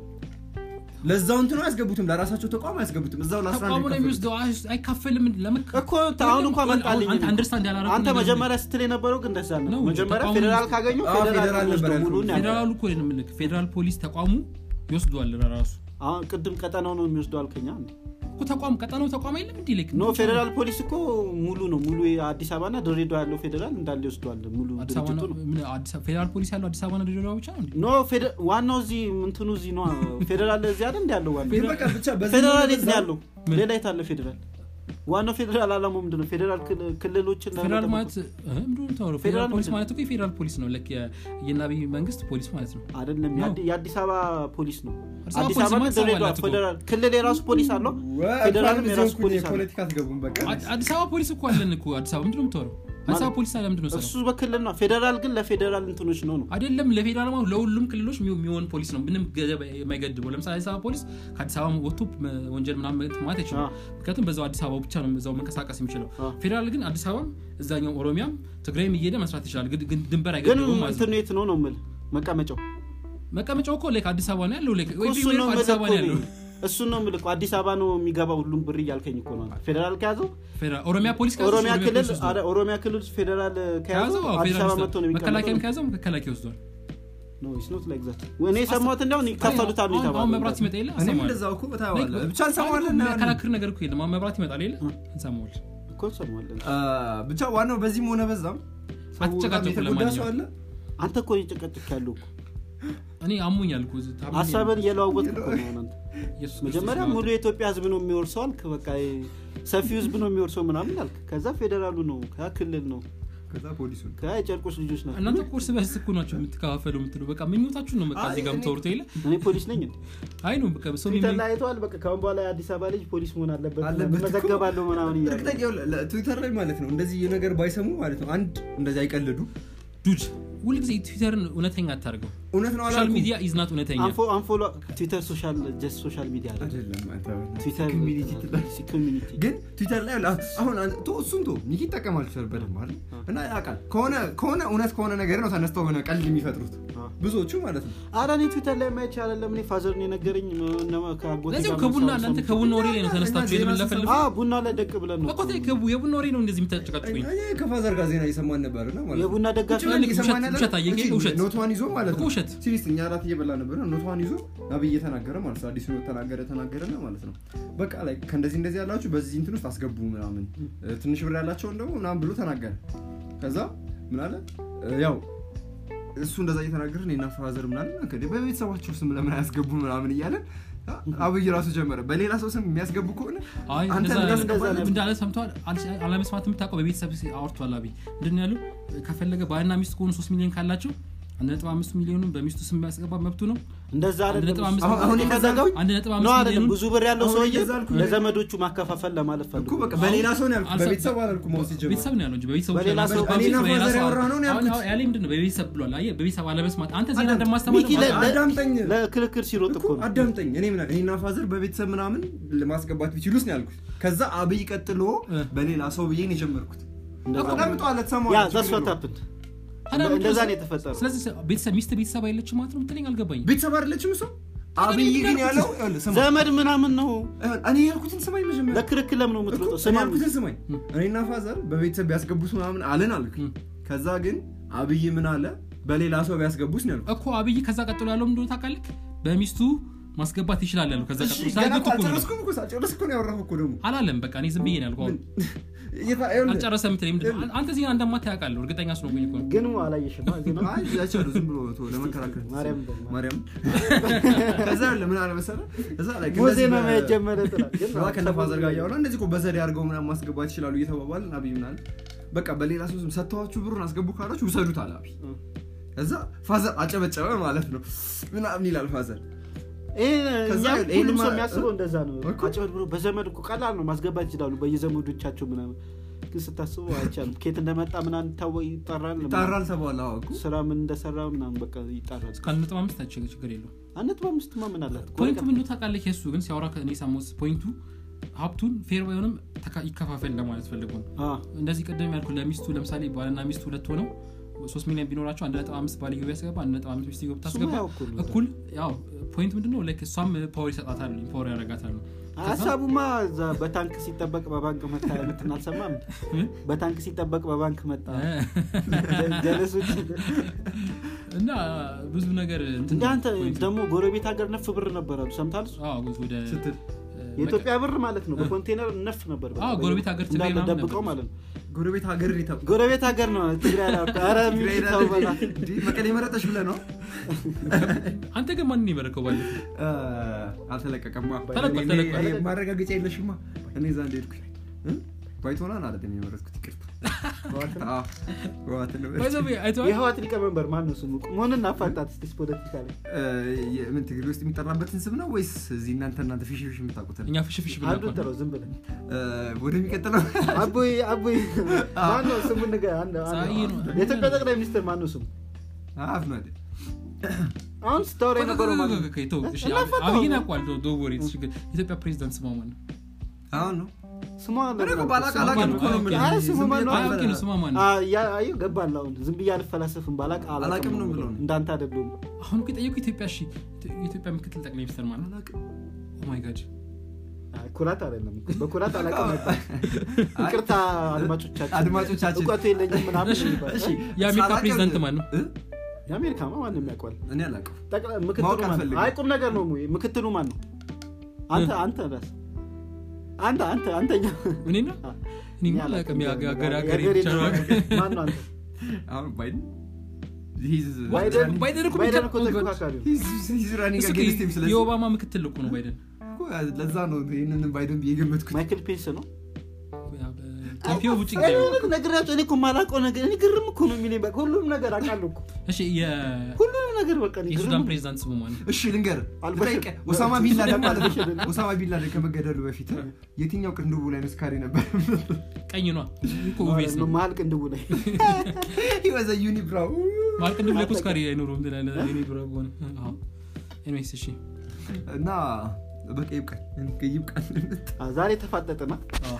ለዛው እንትኑ አያስገቡትም ለራሳቸው ተቋም አያስገቡትም እዛው ለ11 ተቋሙ ነው የሚወስደው አይከፈልም ለምክ እኮ ታውን እንኳን መጣልኝ አንተ አንደርስታንድ ያላረኩ አንተ መጀመሪያ ስትል የነበረው ግን እንደዛ ነው መጀመሪያ ፌደራል ካገኙ ፌደራል ነበር ፌደራሉ እኮ ነው ምልክ ፌደራል ፖሊስ ተቋሙ ይወስደዋል ለራሱ አሁን ቅድም ቀጠናው ነው የሚወስደው አልከኛ እኮ ተቋም ቀጠናው ተቋም አይደለም እንዴ ለክ ኖ ፌደራል ፖሊስ እኮ ሙሉ ነው ሙሉ አዲስ አበባና ድሬዳዋ ያለው ፌደራል እንዳለ ይወስደዋል ሙሉ ድርጅቱ ነው አዲስ አበባ ፌደራል ፖሊስ ያለው አዲስ አበባና ድሬዳዋ ብቻ ነው ኖ ዋናው እዚህ እንትኑ እዚህ ነው ፌደራል እዚህ አይደል ያለው ዋናው በቃ ብቻ ፌደራል የት ያለው ሌላ የት አለ ፌደራል ዋናው ፌደራል አላማው ምንድነው ፌደራል ክልሎችን ፌደራል ማለት ምንድነው ታውሮ ፌደራል ፖሊስ ማለት እኮ ፌደራል ፖሊስ ነው ለክ የናቢ መንግስት ፖሊስ ማለት ነው አይደለም የአዲስ አበባ ፖሊስ ነው አዲስ አበባ ነው ፌደራል ክልል የራሱ ፖሊስ አለው ፌደራል የራሱ ፖሊስ አለው ፖለቲካ አትገቡም በቃ አዲስ አበባ ፖሊስ እኮ አለን እኮ አዲስ አበባ ምንድነው ታውሮ አዲስ አበባ ፖሊስ አለ ምንድነው እሱ በክልል ነው ፌደራል ግን ለፌደራል እንትኖች ነው ነው አይደለም ለፌደራል ማለት ለሁሉም ክልሎች የሚሆን ፖሊስ ነው ምንም የማይገድበው ለምሳሌ አዲስ አበባ ፖሊስ ከአዲስ አበባ ወጥቶ ወንጀል ምናምን ማለት ይችላል ምክንያቱም በዛው አዲስ አበባ ብቻ ነው በዛው መንቀሳቀስ የሚችለው ፌደራል ግን አዲስ አበባ እዛኛው ኦሮሚያም ትግራይም እየሄደ መስራት ይችላል ግን ድንበር አይገድበውም ማለት ነው ግን ነው ነው ማለት መቀመጫው መቀመጫው እኮ ለካ አዲስ አበባ ነው ያለው ለካ ወይ አዲስ አበባ ነው ያለው እሱ ነው ምልኩ አዲስ አበባ ነው የሚገባው ሁሉም ብር ያልከኝ እኮ ነው ፌደራል ከያዘው ፌደራል ኦሮሚያ ፖሊስ ከያዘው ኦሮሚያ ክልል አረ ኦሮሚያ ክልል ፌደራል ከያዘው አዲስ አበባ መጥቶ ነው የሚቀመጠው መከላከያም ከያዘው መከላከያ ወስዷል ኖ ኢትስ ኖት ላይክ ዛት ወኔ ሰማሁት እንደው ይከፈሉታል ነው ተባለ አሁን መብራት ይመጣ ይላል እኔም እንደዛው እኮ በታዋለ ብቻ እንሰማዋለን መከላከር ነገር እኮ የለም መብራት ይመጣል ይላል እንሰማዋለን እኮ እንሰማዋለን ብቻ ዋናው በዚህም ሆነ በዛም አትጨቃጨቁ ለማንኛውም አንተ እኮ ይጨቀጭቅ ያለው እኮ እኔ አሞኛል እኮ አሳበን የለዋወጥኩ ነው እናንተ መጀመሪያ ሙሉ የኢትዮጵያ ህዝብ ነው የሚወርሰው አልክ በቃ ሰፊው ህዝብ ነው የሚወርሰው ምናምን አልክ ከዛ ፌደራሉ ነው ከክልል ነው ከዛ ፖሊሱ ከጨርቆስ ልጆች ናቸው እናንተ ኮርስ በስኩ ናቸው የምትካፈሉ የምትሉ በቃ ምኞታችሁ ነው በቃ እዚህ ጋር ተወርቶ ይለ እኔ ፖሊስ ነኝ እንዴ አይ ነው በቃ ሰው ምን ተላይቷል በቃ ካሁን በኋላ አዲስ አበባ ልጅ ፖሊስ መሆን አለበት መዘገባለሁ ምናምን ይላል እርግጠኛው ትዊተር ላይ ማለት ነው እንደዚህ የነገር ባይሰሙ ማለት ነው አንድ እንደዚህ አይቀልዱ ዱድ ሁሉ ጊዜ ትዊተርን እውነተኛ አታርገው እውነት ነው ሶሻል ሚዲያ ኢዝ ናት እውነተኛ አንፎ አንፎሎ ትዊተር ሶሻል ጀስት ሶሻል ሚዲያ አይደለም አንተ ትዊተር ኮሚኒቲ ትባልሲ ኮሚኒቲ ግን ትዊተር ላይ አሁን ቶ እሱን ቶ ኒኪ ተጠቀማል ተርበደ ማለት እና ያቃል ከሆነ ከሆነ እውነት ከሆነ ነገር ነው ተነስተው ሆነ ቀልድ የሚፈጥሩት ብዙዎቹ ማለት ነው አራኒ ትዊተር ላይ ማይቻ አይደለም እኔ ፋዘርን የነገረኝ ነው ከአጎቴ ጋር ለዚህ ከቡና እናንተ ከቡና ወሬ ላይ ነው ተነስታችሁ የምንለፈልፍ አዎ ቡና ላይ ደቅ ብለን ነው እኮ ከቡ የቡና ወሬ ነው እንደዚህ የምታጨቃጭቁኝ እኔ ከፋዘር ጋር ዜና እየሰማን ነበርና ማለት የቡና ደጋፊ ነው እየሰማን ነበር ኖቷን ይዞ ማለት ነው ውሸት ሲሪስ እኛ አራት እየበላ ነበር ኖቷን ይዞ አብይ ተናገረ ማለት ነው አዲስ ነው ተናገረ ተናገረና ማለት ነው በቃ ላይ ከእንደዚህ እንደዚህ ያላችሁ በዚህ እንትን ውስጥ አስገቡ ምናምን ትንሽ ብር ያላቸው እንደው ምናምን ብሎ ተናገረ ከዛ ምን አለ ያው እሱ እንደዛ እየተናገረ እኔና ፋዘር ምናምን ከደ በቤተሰባቸው ስም ለምን አያስገቡ ምናምን እያለ አብይ ራሱ ጀመረ በሌላ ሰው ስም የሚያስገቡ ከሆነ አንተ እንዳለ ሰምቷል አለመስማት የምታውቀው በቤተሰብ አውርቷል አብይ እንደኛ ያለው ከፈለገ ባልና ሚስት ከሆኑ ሶስት ሚሊዮን ካላቸው አንድ ነጥብ አምስት ሚሊዮን በሚስቱ ስም ያስገባ መብቱ ነው እንደዛ አይደለም አሁን ይከዛጋው አንድ ነጥብ አምስት ሚሊዮን ብዙ ብር ያለው ሰውዬ ለዘመዶቹ ማከፋፈል ለማለት ፈልጎ እኮ በቃ በሌላ ሰው ነው ያልኩት በቤተሰብ አላልኩም ነው ሲጀምር ቤተሰብ ነው ያለው እንጂ በቤተሰብ በሌላ ሰው እኔና ፋዘር ያወራው ነው ያልኩት ያለ ምንድነው በቤተሰብ ብሏል አየ በቤተሰብ አለመስማት አንተ ዜና እንደማስተማር አዳምጠኝ ለክልክል ሲሮጥ እኮ አዳምጠኝ እኔ ምን እኔና ፋዘር በቤተሰብ ምናምን ለማስገባት ቢችሉስ ነው ያልኩት ከዛ አብይ ቀጥሎ በሌላ ሰው ብዬ ነው የጀመርኩት አዳምጠዋል ተሰማው ያ ዘስፈታፕት እንደዛ ነው የተፈጠረው ስለዚህ ቤተሰብ ሚስት ቤተሰብ አይለችም ማለት ነው ምትለኝ አልገባኝ ቤተሰብ አይደለችም እሱ አብይ ግን ያለው ዘመድ ምናምን ነው እኔ ያልኩትን ስማኝ መጀመሪያ ለክርክለም ነው የምትሮጠው ስማኝ ያልኩትን ስማኝ እኔና ፋዘር በቤተሰብ ያስገቡት ምናምን አለን አልኩ ከዛ ግን አብይ ምን አለ በሌላ ሰው ያስገቡት ነው ያልኩት እኮ አብይ ከዛ ቀጥሎ ያለው ምንድነው ታውቃለህ በሚስቱ ማስገባት ይችላል ያለው ከዛ ቀጥሎ ሳይገጡ እኮ ነው እኮ ሳጨርስ እኮ ነው ያወራው እኮ ደግሞ አላለም በቃ እኔ ዝም ብዬ ነው ያልኩት አልጨረሰም ምትለኝ ምንድነው አንተ ዜና እንደማታውቃለህ እርግጠኛ ስለሆንኩኝ እኮ ግን አላየሽም ዜና አይ ያቻሉ ዝም ብሎ ነው ለመከራከር ማርያም ማርያም ከዛ ለምን አለ መሰለህ ከዛ ላይ ዜና መጀመረ ጥላ ግን ከነ ፋዘር ጋር ያወራ እንደዚህ እኮ በዘዴ አድርገው ምናምን ማስገባት ይችላሉ እየተባባልን አብይ ምን አለ በቃ በሌላ ሰው ስም ሰጥተዋችሁ ብሩን አስገቡ ካላችሁ ውሰዱት አለ አብይ ከዛ ፋዘር አጨበጨበ ማለት ነው ምናምን ይላል ፋዘር እኛ ሁሉም ሰው የሚያስበው እንደዛ ነው አጨበጭብሮ በዘመድ እኮ ቀላል ነው ማስገባት ይችላሉ በየዘመዶቻቸው ምናምን ግን ስታስበው አይቻልም ከየት እንደመጣ ምናምን ታው ይጣራል ይጣራል ተባለ አዎ ስራ ምን እንደሰራ ምናምን በቃ ይጣራል እስካሁን ነጥብ አምስት ታችገ ችግር የለው አንተ በአምስት ማመን አላት ፖይንቱ ምን ነው ታውቃለህ ከሱ ግን ሲያወራ ከኔ ሳሞስ ፖይንቱ ሀብቱን ፌር ባይሆንም ይከፋፈል ለማለት ፈልጎ ነው እንደዚህ ቀደም ያልኩ ለሚስቱ ለምሳሌ ባልና ሚስቱ ሁለት ሆነው ሶስት ሚሊዮን ቢኖራቸው አንድ ነጥብ አምስት ባልየው ያስገባ አንድ ነጥብ አምስት ሚስት ይገባ ታስገባ እኩል ያው ፖይንት ምንድነው ላይክ እሷም ፓወር ይሰጣታል ፓወር ያረጋታል ሐሳቡማ በታንክ ሲጠበቅ በባንክ መጣ እንትን አልሰማም በታንክ ሲጠበቅ በባንክ መጣ ጀለሶች እና ብዙ ነገር እንትን አንተ ደግሞ ጎረቤት ሀገር ነፍ ብር ነበር አሉ ሰምታልስ አዎ ወደ የኢትዮጵያ ብር ማለት ነው በኮንቴነር ነፍ ነበር አዎ ጎረቤት ሀገር ትግራይ ነው ደብቀው ማለት ነው ጎረቤት ሀገር ነው ጎረቤት ሀገር ነው ትግራይ ነው አረ ሚታው በላ መቀሌ መረጠሽ ብለ ነው አንተ ግን ማን ነው የመረከው ባለ አልተለቀቀማ ተለቀቀ ማረጋገጫ የለሽማ እኔ ዛንዴ ሄድኩኝ ባይቶናን አይደለም የመረጥኩት ይቅርታ አዎ ህወሓት ነው ባይዘው አይቷል የህወሓት ሊቀመንበር ማን ነው ስሙ ሞንን አፋጣት እስቲ ፖለቲካ ላይ ምን ትግል ውስጥ የሚጠራበትን ስም ነው ወይስ እዚህ እናንተ እናንተ ፊሽ ፊሽ የምታውቁት እኛ ፊሽ ፊሽ ብለን አንዱ ተረው ዝም ብለን ወደሚቀጥለው አቦይ አቦይ ማን ነው ስሙ ንገ አንድ የኢትዮጵያ ጠቅላይ ሚኒስትር ማን ነው ስሙ አፍ ነው አይደል አሁን ስቶሪ ነገር ማለት ነው ከይቶ እሺ አብይን አቋል ዶ ወሪ ኢትዮጵያ ፕሬዝዳንት ስሙ ማን ነው አሁን ነው ስሙ አለ ባላቃላቅ ነው ነው አይ ስሙ ማን ነው አይ ነው ስሙ ማን ነው አይ አይ ገባላው ዝም ብዬ አልፈላሰፍም ባላቅ አላቅም ነው ብለው እንዳንተ አይደለም አሁን ከጠየቁ ኢትዮጵያ እሺ ኢትዮጵያ ምክትል ጠቅላይ ሚኒስትር ማን ነው አላቅም ኦ ማይ ጋድ አይ ኩራት አይደለም በኩራት አላቅም ነበር ይቅርታ አድማጮቻችን አድማጮቻችን እውቀቱ የለኝም ምናምን እሺ የአሜሪካ ፕሬዝዳንት ማን ነው የአሜሪካ ማን ነው የሚያውቀው እኔ አላቅም ጠቅላይ ምክትሉ ማን ነው አይ ቁም ነገር ነው ምክትሉ ማን ነው አንተ አንተ ራስ አንተ አንተ አንተኛ እኔ ነው እኔ ማላቀም ያጋገር አገር ይቻላል ማን ነው አንተ አሁን ባይደን ባይደን ባይደን እኮ ባይደን እኮ ተካካሪ ሂዝ ራኒንግ አጌንስት ሂም ስለዚህ የኦባማ ምክትል እኮ ነው ባይደን እኮ ለዛ ነው ይሄንን ባይደን የገመትኩት ማይክል ፔንስ ነው ኢትዮጵያ ውጪ ግን ነገራቸው እኔ እኮ ማላቀው ነገር እኔ ግርም እኮ ነው የሚለኝ በቃ ሁሉም ነገር አቃለሁ እኮ እሺ የ ሁሉም ነገር በቃ ነው የሱዳን ፕሬዝዳንት ስሙ ማን እሺ ልንገር አልበቃ ኦሳማ ቢን ላደን ማለት ነው ኦሳማ ቢን ላደን ከመገደሉ በፊት የትኛው ቅንድቡ ላይ ነው ስካሪ ነበር ቀኝ ነው እኮ ኦቪስ ነው ማል ቅንድቡ ላይ he was a unibrow ማል ቅንድቡ ላይ ስካሪ አይኖርም ትላለ ዩኒብራው ሆነ አዎ ኤኒዌይስ እሺ እና በቃ ይብቃኝ ይብቃኝ ዛሬ ተፋጠጠና አዎ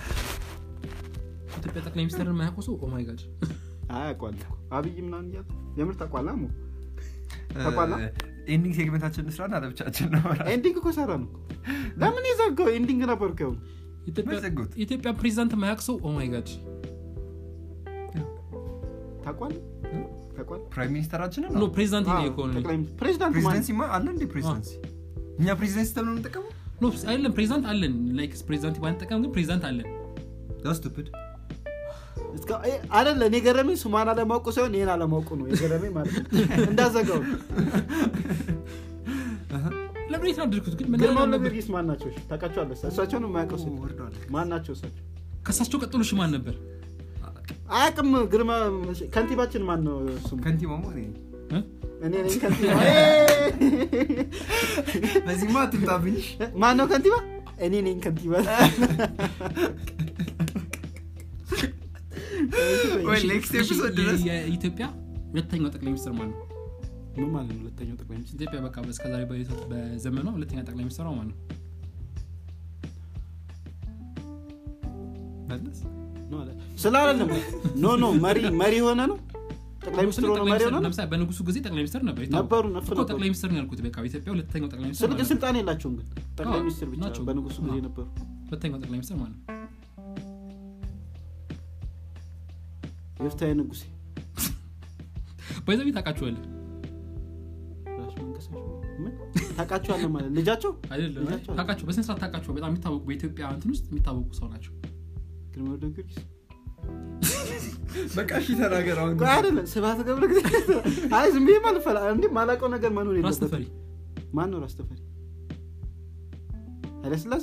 ኢትዮጵያ ጠቅላይ ሚኒስትርን ማያቆሱ ኦ ማይ ጋድ አያቋል አብይ ምናምን ያት የምር ተቋላሙ ተቋላ ኤንዲንግ ሴግመንታችን ስራና አለብቻችን ነው ኤንዲንግ እኮ ሰራ ነው ለምን ይዘጋው ኤንዲንግ ነበር ከው ኢትዮጵያ ኢትዮጵያ ፕሬዝዳንት ማያቆሱ ኦ ማይ ጋድ ተቋል ተቋል ፕራይም ሚኒስተራችን ነው ኖ ፕሬዝዳንት ነው እኮ ነው ፕሬዝዳንት ፕሬዝዳንሲ ማ አለ እንዴ ፕሬዝዳንሲ እኛ ፕሬዝዳንሲ ተብሎ ነው ተቀበው ኖ አይደለም ፕሬዝዳንት አለን ላይክ ፕሬዝዳንት ባንጠቀም ግን ፕሬዝዳንት አለን that's stupid እስከ አይደለ እኔ ገረመኝ ሱማና ለማውቁ ሳይሆን እኔን አለማውቁ ነው የገረመኝ ማለት እንዳዘጋው ለምን ይታደርኩት ግን ምን ነው ነገር ይስ ማን ናቸው ታውቃቸዋለህ እሳቸው ነው የማያውቁ ማን ናቸው እሳቸው ከሳቸው ቀጥሎ ሽማን ነበር አያውቅም ግርማ ከንቲባችን ማን ነው እሱም ከንቲባው ነው እኔ ነኝ ከንቲባ በዚህ ማት ታብኝ ማን ነው ከንቲባ እኔ ነኝ ከንቲባ ወይ ኔክስት ኤፒሶድ ድረስ የኢትዮጵያ ሁለተኛው ጠቅላይ ሚኒስትር ማን ነው ምን ማለት ነው ሁለተኛው ጠቅላይ ሚኒስትር ኢትዮጵያ በቃ በስከዛሬ በዘመኗ ሁለተኛ ጠቅላይ ሚኒስትር ማን ነው ማለት ነው አለ ስላለም ኖ ኖ መሪ መሪ ሆነ ነው ጠቅላይ ሚኒስትር ሆነ መሪ ሆነ ለምሳሌ በንጉሱ ጊዜ ጠቅላይ ሚኒስትር ነበር ነበሩ ነበር ጠቅላይ ሚኒስትር ነው ያልኩት በቃ ኢትዮጵያ ሁለተኛው ጠቅላይ ሚኒስትር ስልጣን ስልጣን የላቸውም ግን ጠቅላይ ሚኒስትር ብቻ በንጉሱ ጊዜ ነበሩ ሁለተኛው ጠቅላይ ሚኒስትር ማን ነው የፍታይ ንጉሴ ባይዘው ታቃቸዋል ራስ መንከሳሽ ምን ታቃቸዋል ማለት ልጃቸው አይደለም ታቃቸው በስንት ሰዓት ታቃቸው በጣም የሚታወቁ በኢትዮጵያ እንትን ውስጥ የሚታወቁ ሰው ናቸው ግርማ ዶክተርስ በቃ እሺ ተናገር አሁን አይደለም ስባት ገብረ አይ ዝም ብዬ ማለት ፈላ እንዴ ማላቀው ነገር ማን ነው ራስ ተፈሪ ማን ነው ራስ ተፈሪ ኃይለ ሥላሴ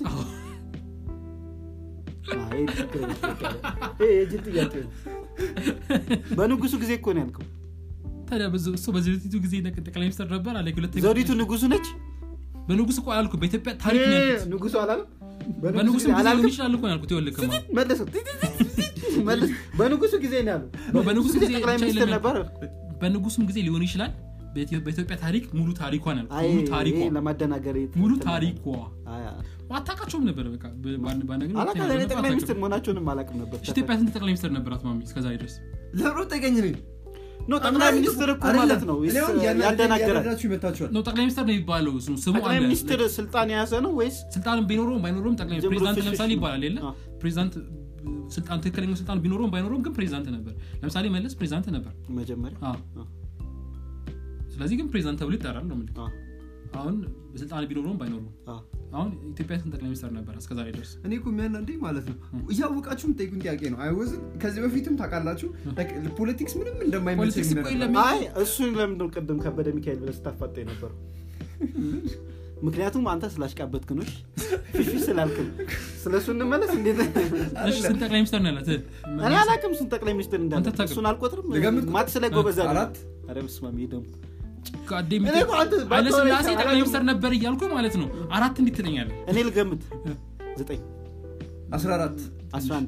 አይ ትክክል እህ የጅት ያቀኝ በንጉሱ ጊዜ እኮ ነው ያልከው ታዲያ በዚህ እሱ በዘውዲቱ ጊዜ ጠቅላይ ሚኒስትር ነበር አለ ሁለተኛ ዘውዲቱ ንጉሱ ነች በንጉሱ እኮ አልኩ በኢትዮጵያ ታሪክ ነው ያልኩት ንጉሱ አላለም በንጉሱ ጊዜ ሊሆን ይችላል እኮ ያልኩት ይወልከማ መለሰው መለስ በንጉሱ ጊዜ ነው ያለው በንጉሱ ጊዜ ጠቅላይ ሚኒስትር ነበር በንጉሱም ጊዜ ሊሆን ይችላል በኢትዮጵያ ታሪክ ሙሉ ታሪኳን ያልኩት ሙሉ ታሪኳ ለማደናገር ሙሉ ታሪኳ አያ ዋታቃቸውም ነበር በቃ ባነገር አላቀለ ጠቅላይ ሚኒስትር መሆናቸውንም አላቀም ነበር ኢትዮጵያ ስንት ጠቅላይ ሚኒስትር ነበራት ማሚ እስከዛ ድረስ ለብሮ ተገኝ ነው ነው ጠቅላይ ሚኒስትር እኮ ማለት ነው ያደናገራችሁ ይመታችኋል ነው ጠቅላይ ሚኒስትር ነው የሚባለው ስሙ አለ ጠቅላይ ሚኒስትር ስልጣን የያዘ ነው ወይስ ስልጣን ቢኖረው ባይኖረውም ጠቅላይ ፕሬዝዳንት ለምሳሌ ይባላል አይደል ፕሬዝዳንት ስልጣን ተከለኝ ስልጣን ቢኖረውም ባይኖረውም ግን ፕሬዝዳንት ነበር ለምሳሌ መለስ ፕሬዝዳንት ነበር መጀመሪያ አዎ ስለዚህ ግን ፕሬዝዳንት ተብሎ ይጠራል ነው ማለት አሁን ስልጣን ቢኖረውም ባይኖረውም አሁን ኢትዮጵያ ስንት ጠቅላይ ሚኒስትር ነበር እስከዛሬ ድረስ እኔ እኮ የሚያናንደኝ ማለት ነው እያወቃችሁም ጠይቁን ጥያቄ ነው አይወዝ ከዚህ በፊትም ታውቃላችሁ ፖለቲክስ ምንም እንደማይመስል አይ እሱ ለምን ነው ቀደም ከበደ ሚካኤል ብለህ ስታፋጠኝ ነበር ምክንያቱም አንተ ስላሽቃበትክ ነው ፊፊ ስላልክ ስለሱ እንመለስ እንዴት እሺ ስንት ጠቅላይ ሚኒስትር ነው ያላት እኔ አላውቅም ስንት ጠቅላይ ሚኒስትር እንዳለ እሱን አልቆጥርም ማት ስለ ጎበዝ አራት አረ በስማም ይደም ጋዴም አለ ስላሴ ጠቅላይ ሚኒስትር ነበር ይያልኩ ማለት ነው አራት እንዴት ትለኛለህ እኔ ልገምት ዘጠኝ አስራ አራት አስራ አንድ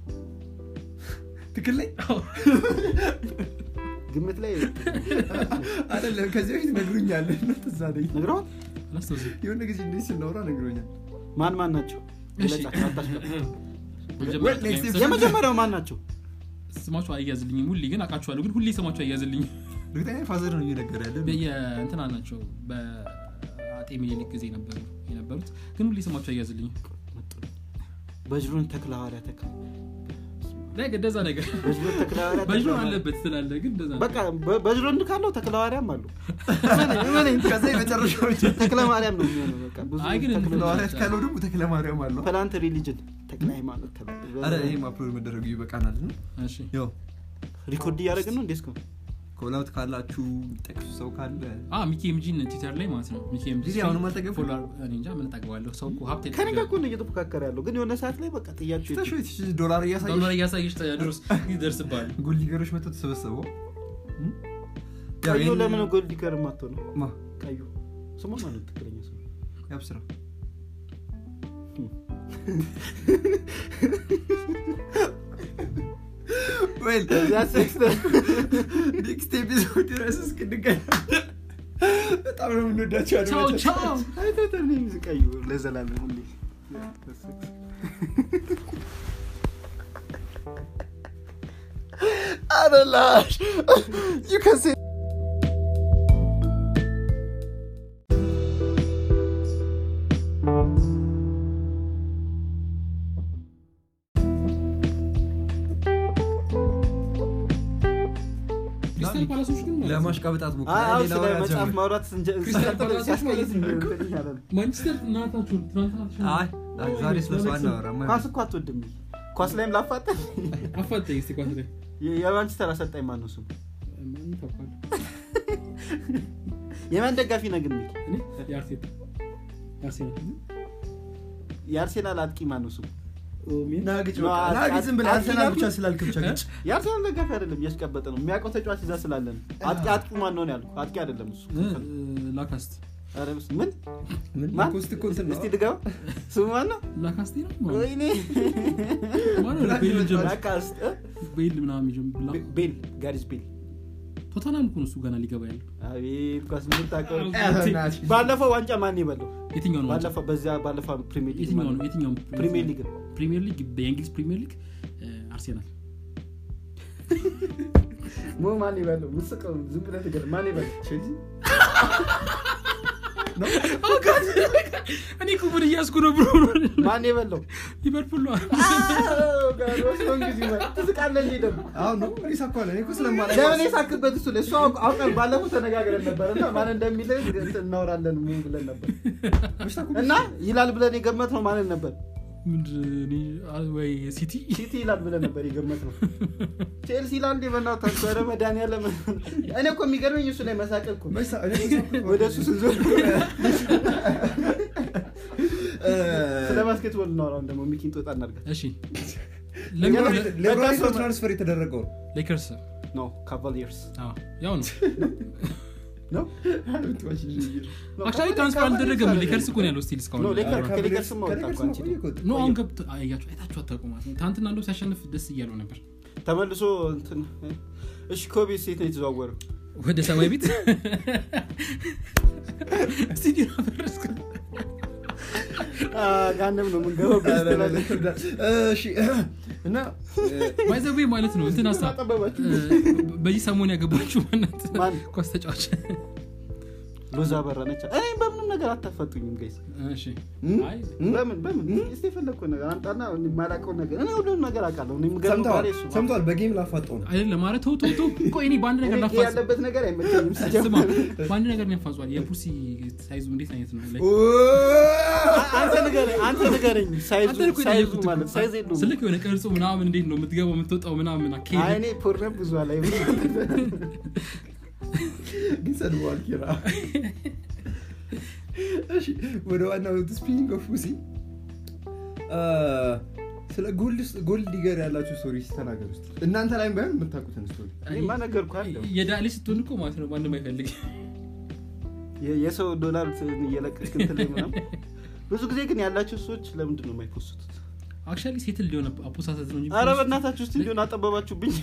ትክክል ላይ ግምት ላይ አይደለም ከዚህ በፊት ነግሩኛል ነው ተዛደኝ ነግረዋል አላስተውስ የሆነ ጊዜ እንደዚህ ስናወራ ነግሮኛል ማን ማን ናቸው እሺ የመጀመሪያው ማን ናቸው ስማቸው አያዝልኝም ሁሌ ግን አቃቸዋለሁ ግን ሁሌ ስማቸው አያዝልኝም ለታዬ ፋዘር ነው እየነገረ ያለው በእንትና ናቸው በአጤ ሚኒሊክ ጊዜ ነበር የነበሩት ግን ሁሌ ስማቸው አያዝልኝም በጅሩን ተክለሐዋርያ ተክ ላይ ገደዛ ነገር በጅሩን ተክለሐዋርያ በጅሩን አለበት ስላለ ግን እንደዛ በቃ በጅሩን ካለው ተክለሐዋርያም አሉ ምን ምን ከዛ የመጨረሻው ተክለማርያም ነው የሚሆነው በቃ ብዙ ተክለሐዋርያ ካለው ደግሞ ተክለማርያም አሉ ፕላንት ሪሊጅን ተክለሃይማኖት ተባለ አረ ይሄ ማፕሎድ መደረጉ ይበቃናል ነው እሺ ያው ሪኮርድ ያደረግን ነው እንዴስኮ ኮላውት ካላችሁ ጠቅሱ ሰው ካለ አ ሚኪ ኤምጂን ትዊተር ላይ ማለት ነው ሚኪ ኤምጂ አሁን ማልተገፈ ፎሎወር እኔ እንጃ ምን ታቀባለሁ ሰው እኮ ሀብት ከነጋ እኮ ነው እየተፈካከረ ያለው ግን የሆነ ሰዓት ላይ በቃ ጥያቄው ተሽውት ዶላር እያሳየሽ ዶላር እያሳየሽ ድረስ ይደርስባል ጎልዲገሮች መጥተው ተሰበሰበው ቀዩ ለምን ጎልዲገር ማጥቶ ነው ማ ቀዩ ስሙ ማን ነው ትክክለኛ ስሙ ያብስራ well that's it next episode ድረስስ ከድጋይ በጣም ነው የምንወዳቸው ቻው ቻው አይተተን ሙዚቃዩ ለዘላለም ሁሌ አላሽ you can say ለማሽቃበጣት ሞክራ ሌላ ወሬ መጽሐፍ ማውራት ሲያስቀይስ ነው ማንቸስተር እናታችሁ ትራንስፈር አይ ዛሬ ስለሷ እናወራ ኳስ እኮ አትወድም ኳስ ላይም ላፋጠ አፋጠኝ እስቲ ኳስ ላይ የማንቸስተር አሰልጣኝ ማን ነው ስሙ ማን ተባለ የማን ደጋፊ ነህ ግን እኔ የአርሴናል የአርሴናል የአርሴናል አጥቂ ማን ነው ስሙ ናግጭ ናግጭ ዝም ብለህ አርሰናል ብቻ ስላልክ ብቻ ግጭ ያርሰናል ደጋፊ አይደለም እያስቀበጠ ነው የሚያውቀው ተጫዋች ይዛ ስላለን አጥቂ አጥቂ ማን ነው ያልኩ አጥቂ አይደለም እሱ ላካስት አረብስ ምን ምን ኮስት ኮንት ነው እስቲ ድጋው ስሙ ማን ነው ላካስት ነው ወይኔ ማን ነው ቤል ጀምር ላካስት ቤል ምናምን ጀምር ቤል ጋሪስ ቤል ቶተናም እኮ ነው እሱ ገና ሊገባ ያለው አቤት ኳስ ምን ታውቀው ባለፈው ዋንጫ ማን ይበለው የትኛው ነው ባለፈው በዚያ ባለፈው ፕሪሚየር ሊግ የትኛው ነው የትኛው ፕሪሚየር ሊግ ፕሪሚየር ሊግ በእንግሊዝ ፕሪሚየር ሊግ አርሰናል ሞ ማን ይበለው ምስቀው ዝም ብለህ ትገር ማን ይበለው ቼልሲ ነው ኦጋዝ እኔ ኩቡን እያስኩ ነው ብሮ ማን ይበለው ሊቨርፑል ነው ኦጋዝ ወስዶን ጊዜ ማለት ትስቃለህ እንዴ ደግሞ አሁን ነው ሪሳኳለ እኔ እኮ ስለማላውቅ ለምን የሳክበት እሱ ለሱ አውቀን ባለፈው ተነጋግረን ነበርና ማን እንደሚል እናወራለን ምን ብለን ነበር እና ይላል ብለን የገመትነው ማን ነበር ምንድን ወይ ሲቲ ሲቲ ይላል ብለን ነበር የገመትነው ቼልሲ ይላል እንደበናው ታሰረ መዳን ያለ እኔ እኮ የሚገርመኝ እሱ ላይ መሳቀልኩ ወደሱ ስንዞር ስለ ባስኬትቦል እናወራው ደግሞ ሚኪን ጦጣ እናርጋት እሺ ለብሮን ትራንስፈር የተደረገው ሌከርስ ኖ ካቫሊየርስ አዎ ያው ነው ነው አክቹዋሊ ትራንስፈር አልተደረገም ሌከርስ እኮ ነው ያለው ስቲል እስካሁን ኖ ሌከር ከሌከርስ ማውጣ ቋንቺ ኖ አሁን ገብቶ አያችሁ አይታችሁ አታውቁም ማለት ነው ታንትና እንደው ሲያሸንፍ ደስ እያለው ነበር ተመልሶ እንትን እሺ ኮቢ ሴት ነው የተዘዋወረው ወደ ሰማይ ቤት ስቲዲ አፈረስከ አ ጋንም ነው ምን ገባው እሺ እና ማይዘዌ ማለት ነው እንትን አሳ በዚህ ሰሞን ያገባችሁ ማለት ኳስ ተጫዋች ሎዛ በራነች እኔ በምንም ነገር አታፈጡኝም ጋይስ እሺ አይ በምን በምን እስቲ ፈለኩ ነገር አንጣና ማላቀው ነገር እኔ ሁሉ ነገር አውቃለሁ እኔ ምገርም ባለ እሱ ሰምቷል በጌም ላፋጣው ነው አይደለም ማለት ተው ተው ተው እኮ እኔ ባንድ ነገር ላፋጣው ያለበት ነገር አይመቸኝም ስማ ባንድ ነገር ነው ያፋጣው የፑሲ ሳይዙ እንዴት አይነት ነው ላይ አንተ ነገር አንተ ነገርኝ ሳይዙ ሳይዙ ማለት ሳይዝ የለውም ስልክ የሆነ ቅርጹ ምናምን እንዴት ነው የምትገባው የምትወጣው ምናምን አከይ አይ እኔ ፖርኖ ብዙ አላይ ግን ሰድቧል ኪራ እሺ ወደ ዋናው ስፒኒንግ ኦፍ ፑሲ ስለ ጎልድ ጎልድ ዲገር ያላችሁ ስቶሪ ተናገሩ እስቲ እናንተ ላይም ባይሆን የምታውቁትን ስቶሪ እኔ ማነገርኩ አለው የዳሊ ስትሆን እኮ ማለት ነው ማንም አይፈልግ የሰው ዶላር እየለቀቅክ እንትን ላይ ምናምን ብዙ ጊዜ ግን ያላችሁ ሰዎች ለምንድን ነው የማይፖስቱት አክቹአሊ ሴትል ሊሆን አፖሳሰት ነው እንጂ ኧረ በእናታችሁ እስቲ ሊሆን አጠበባችሁብኝ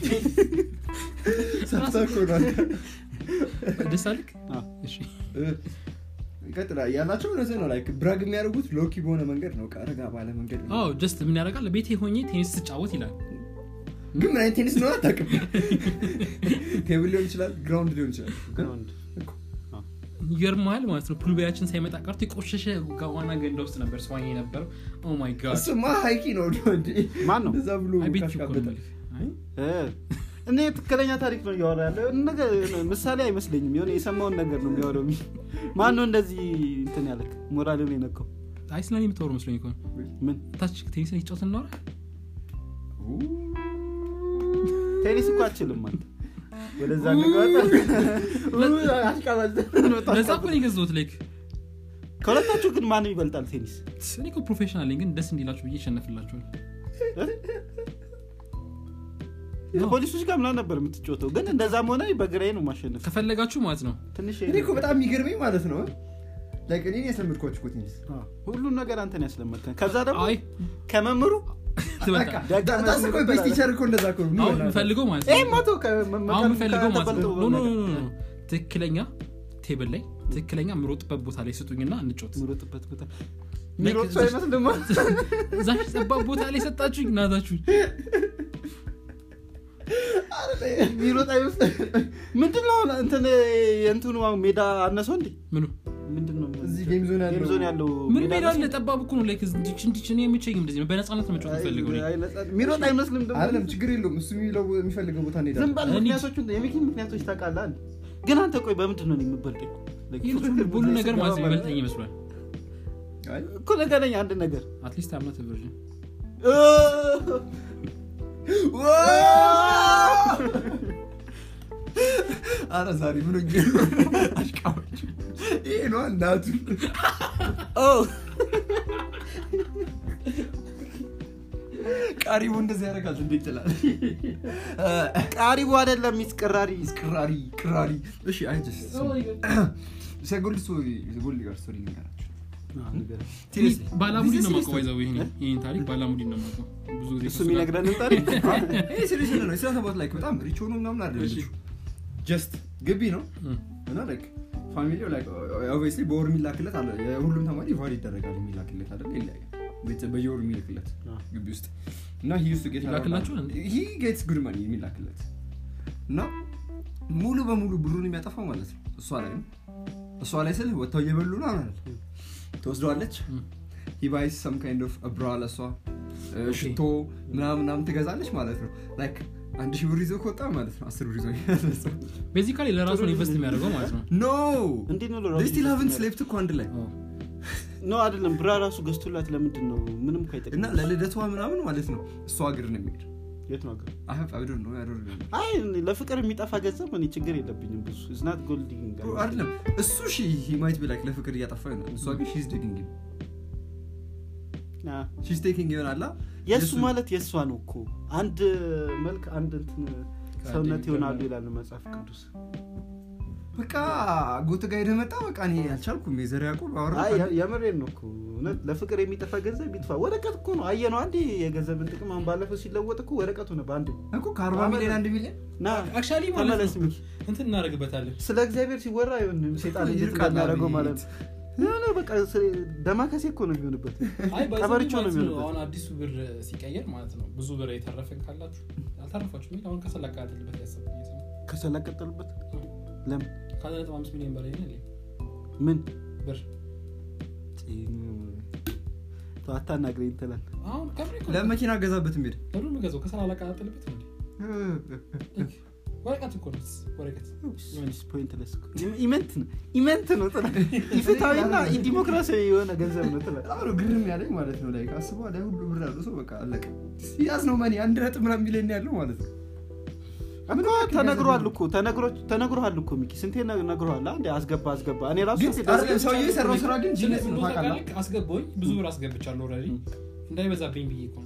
ሳታኮራል ደስ አለክ እሺ ይቀጥላል ያላችሁ ነው ነው ላይክ ብራግ የሚያደርጉት ሎኪ በሆነ መንገድ ነው ቀረጋ ባለ መንገድ ነው አዎ ጀስት ምን ያደርጋል ቤቴ ሆኜ ቴኒስ ስጫወት ይላል ግን ምን አይነት ቴኒስ ነው አታውቅም ቴብል ሊሆን ይችላል ግራውንድ ሊሆን ይችላል ግራውንድ ይገርማል ማለት ነው ፑልቤያችን ሳይመጣ ቀርቶ የቆሸሸ ጋዋና ገንዳ ውስጥ ነበር ስዋኝ ነበር ኦ ማይ ጋድ እሱማ ሃይኪ ነው እንዴ ማን ነው እዛ ብሎ ካሽካበታል እ እኔ ትክክለኛ ታሪክ ነው ያወራ ያለው ነገር ምሳሌ አይመስለኝም የሆነ የሰማውን ነገር ነው የሚያወራው ማን ነው እንደዚህ እንትን ያለክ ሞራል ነው የነካው አይስላኒ የምትወሩ መስሎኝ እኮ ምን ታች ቴኒስ ይጫወት ነው ቴኒስ እኮ አትችልም ማለት ወደዛ ንጋታ አሽቃባዝ ለዛ እኮ ነው የገዛሁት ላይክ ከሁለታችሁ ግን ማን ይበልጣል ቴኒስ እኔ እኮ ፕሮፌሽናል ነኝ ግን ደስ እንዲላችሁ ብዬ ሸነፍላችኋል የፖሊሶች ጋር ምናምን ነበር የምትጫወተው ግን እንደዛም ሆነ በግራዬ ነው ማሸነፍ ከፈለጋችሁ ማለት ነው ትንሽ እኔ እኮ በጣም የሚገርመኝ ማለት ነው ላይክ እኔ ያስለምድኳችሁ እኮ ቴኒስ ሁሉን ነገር አንተ ነው ያስለመድከን ከዛ ደግሞ አይ ከመምሩ ትበቃ ዳስ እኮ ቤስት ቲቸር እኮ እንደዛ እኮ ነው አሁን ፈልገው ማለት ነው ኤ ማቶ አሁን ፈልገው ማለት ነው ኖ ኖ ኖ ትክክለኛ ቴብል ላይ ትክክለኛ ምሮጥበት ቦታ ላይ ስጡኝና እንጫወት ምሮጥበት ቦታ ምሮጥ ሳይመስ ደግሞ ዛሽ ጸባብ ቦታ ላይ ሰጣችሁኝ እናታችሁ ምሮጥ አይመስ ምንድነው እንትን የእንትኑ ሜዳ አነሰው እንዴ ምኑ ምንድነው እዚህ ጌም ዞን ያለው ጌም ዞን ያለው ምን ሜዳ አለ ጠባብ እኮ ነው ላይክ እንዲች እንዲች ነው የሚቸኝም እንደዚህ በነፃነት መጫወት ፈልገው ነው ምሮጥ አይመስልም ደግሞ አይደለም ችግር የለውም እሱ የሚለው የሚፈልገው ቦታ ነው ዝም ባል ምክንያቶቹ የሚኪን ምክንያቶች ታውቃለህ ግን አንተ ቆይ በምንድነው ነው የምትበልጠው ሁሉ ነገር ማለት ይበልጠኝ ይመስላል አይ እኮ ነገረኛ አንድ ነገር አትሊስት አምናት ቨርዥን አረ ዛሬ ምን አሽቃዎች ይሄ ነው እናቱ ኦ ቃሪቡ እንደዚህ ያደርጋል እንዴ ይችላል ቃሪቡ አይደለም ይስቀራሪ ይስቀራሪ ቅራሪ እሺ አይ ጀስት ሰጎል ስቶሪ ሰጎል ጋር ስቶሪ ልንገራችሁ ባላሙዲ ነው ማቆይዘው ይሄን ይሄን ታሪክ ባላሙዲ ነው ማቆ ብዙ ጊዜ እሱ የሚነግረን ታሪክ እሺ ሲሪየስ ነው እሱ ተባለ ላይክ በጣም ሪች ሆኖ ምናምን አይደለም ጀስት ግቢ ነው እና ላይክ ፋሚሊው ላይክ ኦብቪየስሊ በወር የሚላክለት አለ ሁሉም ተማሪ ቫሪ ይደረጋል የሚላክለት አይደል ይላል ቤት በየወር የሚላክለት ግቢ ውስጥ እና he used to get ይላክላችሁ he gets good money የሚላክለት እና ሙሉ በሙሉ ብሩን የሚያጠፋው ማለት ነው እሷ ላይ ነው እሷ ላይ ስለ ወጣው እየበሉ ነው አይደል ተወስደዋለች he buys some kind of a bra ለሷ ሽቶ ምናምን ምናምን ትገዛለች ማለት ነው ላይክ አንድ ሺህ ብር ይዞ ከወጣ ማለት ነው አስር ብር ይዞ ያለሰው ቤዚካሊ ለራሱ ኢንቨስት የሚያደርገው ማለት ነው ኖ እንዴት ነው ለራሱ they still haven't slept እኮ አንድ ላይ ኖ አይደለም ብራ ራሱ ገዝቶላት ለምንድን ነው ምንም ካይጠቅም እና ለልደቷ ምናምን ማለት ነው እሷ ሀገር ነው የሚሄድ የት ነው ሀገር አይ አይ ዶንት ኖ አይ ዶንት ኖ አይ ለፍቅር የሚጠፋ ገንዘብ እኔ ችግር የለብኝም ብዙ is not golding አይደለም እሱ ሺ he might be like ለፍቅር እያጠፋ ነው እሷ ግን she's digging him አ she's taking him አላ የሱ ማለት የሷ ነው እኮ አንድ መልክ አንድ እንትን ሰውነት ይሆናሉ ይላል መጽሐፍ ቅዱስ በቃ ጎት ጋር ደመጣ በቃ እኔ አልቻልኩም የዘር ያቆብ አወራ አይ የመሬን ነው እኮ እውነት ለፍቅር የሚጠፋ ገንዘብ ይጥፋ ወረቀት እኮ ነው አየነው አንዴ የገንዘብን ጥቅም አሁን ባለፈው ሲለወጥ እኮ ወረቀቱ ነው ባንድ እኮ ከአርባ ሚሊዮን አንድ ሚሊዮን ና አክቹአሊ ማለት ነው እንትን እናደርግበታለን ስለ እግዚአብሔር ሲወራ ይሁን ሰይጣን ይልቃል ያደረገው ማለት ነው ነው በቃ ደማከሴ እኮ ነው የሚሆንበት አይ ቀበርቾ ነው የሚሆንበት አሁን አዲሱ ብር ሲቀየር ማለት ነው ብዙ ብር የተረፈን ካላችሁ አልተረፋችሁም ይሄ አሁን ከሰላቀጥልበት ያሰብኩኝ ነው ከሰላቀጥልበት ለምን ካለ አምስት ሚሊዮን በላይ ነው ምን ብር ተዋታና ግሬን ተላል አሁን ከብሬ ለመኪና ገዛበት ሄደ ሁሉም ገዛው ከሰላቀጥልበት ነው ወረቀት እኮ ነው ወረቀት ምን ፖይንትለስ ኢቨንት ኢቨንት ነው ተላ ኢፍታዊና ዲሞክራሲያዊ የሆነ ገንዘብ ነው ተላ አሮ ግርም ያለኝ ማለት ነው ላይ አስበው ላይ ሁሉ ብር ያለው ሰው በቃ አለቀ ያስ ነው ማኒ አንድ ነጥብ ምናምን ሚሊዮን ያለው ማለት ነው አንተ ተነግሯል እኮ ተነግሮ ተነግሯል እኮ ሚኪ ስንቴ ነግሯል አንዴ አስገባ አስገባ እኔ ራሱ አይደለም ሰውዬ የሰራው ስራ ግን ጂኒስ ነው ታውቃለህ አስገባኝ ብዙ ብር አስገብቻለሁ ኦሬዲ እንዳይበዛብኝ ብዬ እኮ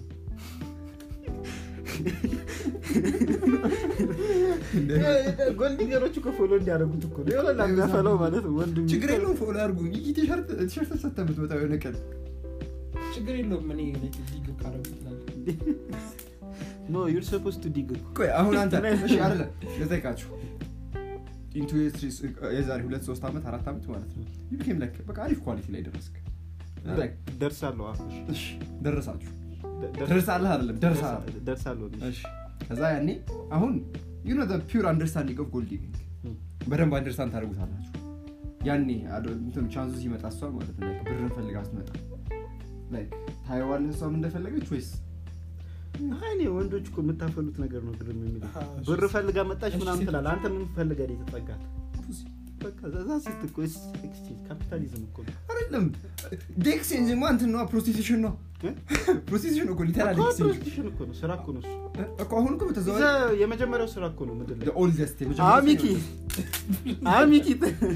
ጎልዲገሮች እኮ ፎሎ እንዲያደርጉት እኮ ነው ይወላል አጋፈለው ማለት ወንድም ችግር የለውም ፎሎ አድርጉ ይሄ ቲሸርት ቲሸርት ሰተምት ወጣው የነቀል ችግር የለውም እኔ ዲግ ካረጉትላል no you're supposed to dig ቆይ አሁን አንተ እሺ አይደለ ለተካችሁ ኢንቱ የዛሬ ሁለት ሶስት አመት አራት አመት ማለት ነው ይብከም ለክ በቃ አሪፍ ኳሊቲ ላይ ደረስክ ደርሳለሁ አፍሽ እሺ ደረሳችሁ ደርሳለህ አይደለም ደርሳ ደርሳለሁ እሺ ከዛ ያኔ አሁን you know the pure understanding of gold digging በደንብ አንደርስታንድ ታደርጉታላችሁ ያኔ እንትን ቻንሱ ሲመጣ እሷ ማለት ነው ብርን ፈልጋ ስትመጣ ላይክ ታይዋን እሷም እንደፈለገች ወይስ አይኔ ወንዶች እኮ የምታፈሉት ነገር ነው ግርም የሚለው ብር ፈልጋ መጣች ምናምን ትላለህ አንተ ምን ፈልጋ ነው የተጠጋት በቃ ዛዛ ስትቆስ ኤክስቼንጅ ካፒታሊዝም እኮ አይደለም ዴክሴንጅ ማንት ነው ፕሮስቲቱሽን ነው ፕሮስቲቱሽን እኮ ሊተራሊ ፕሮስቲቱሽን እኮ ነው ስራ እኮ ነው እኮ አሁን እኮ በተዛው የመጀመሪያው ስራ እኮ ነው ምድር ላይ the oldest አሚኪ አሚኪ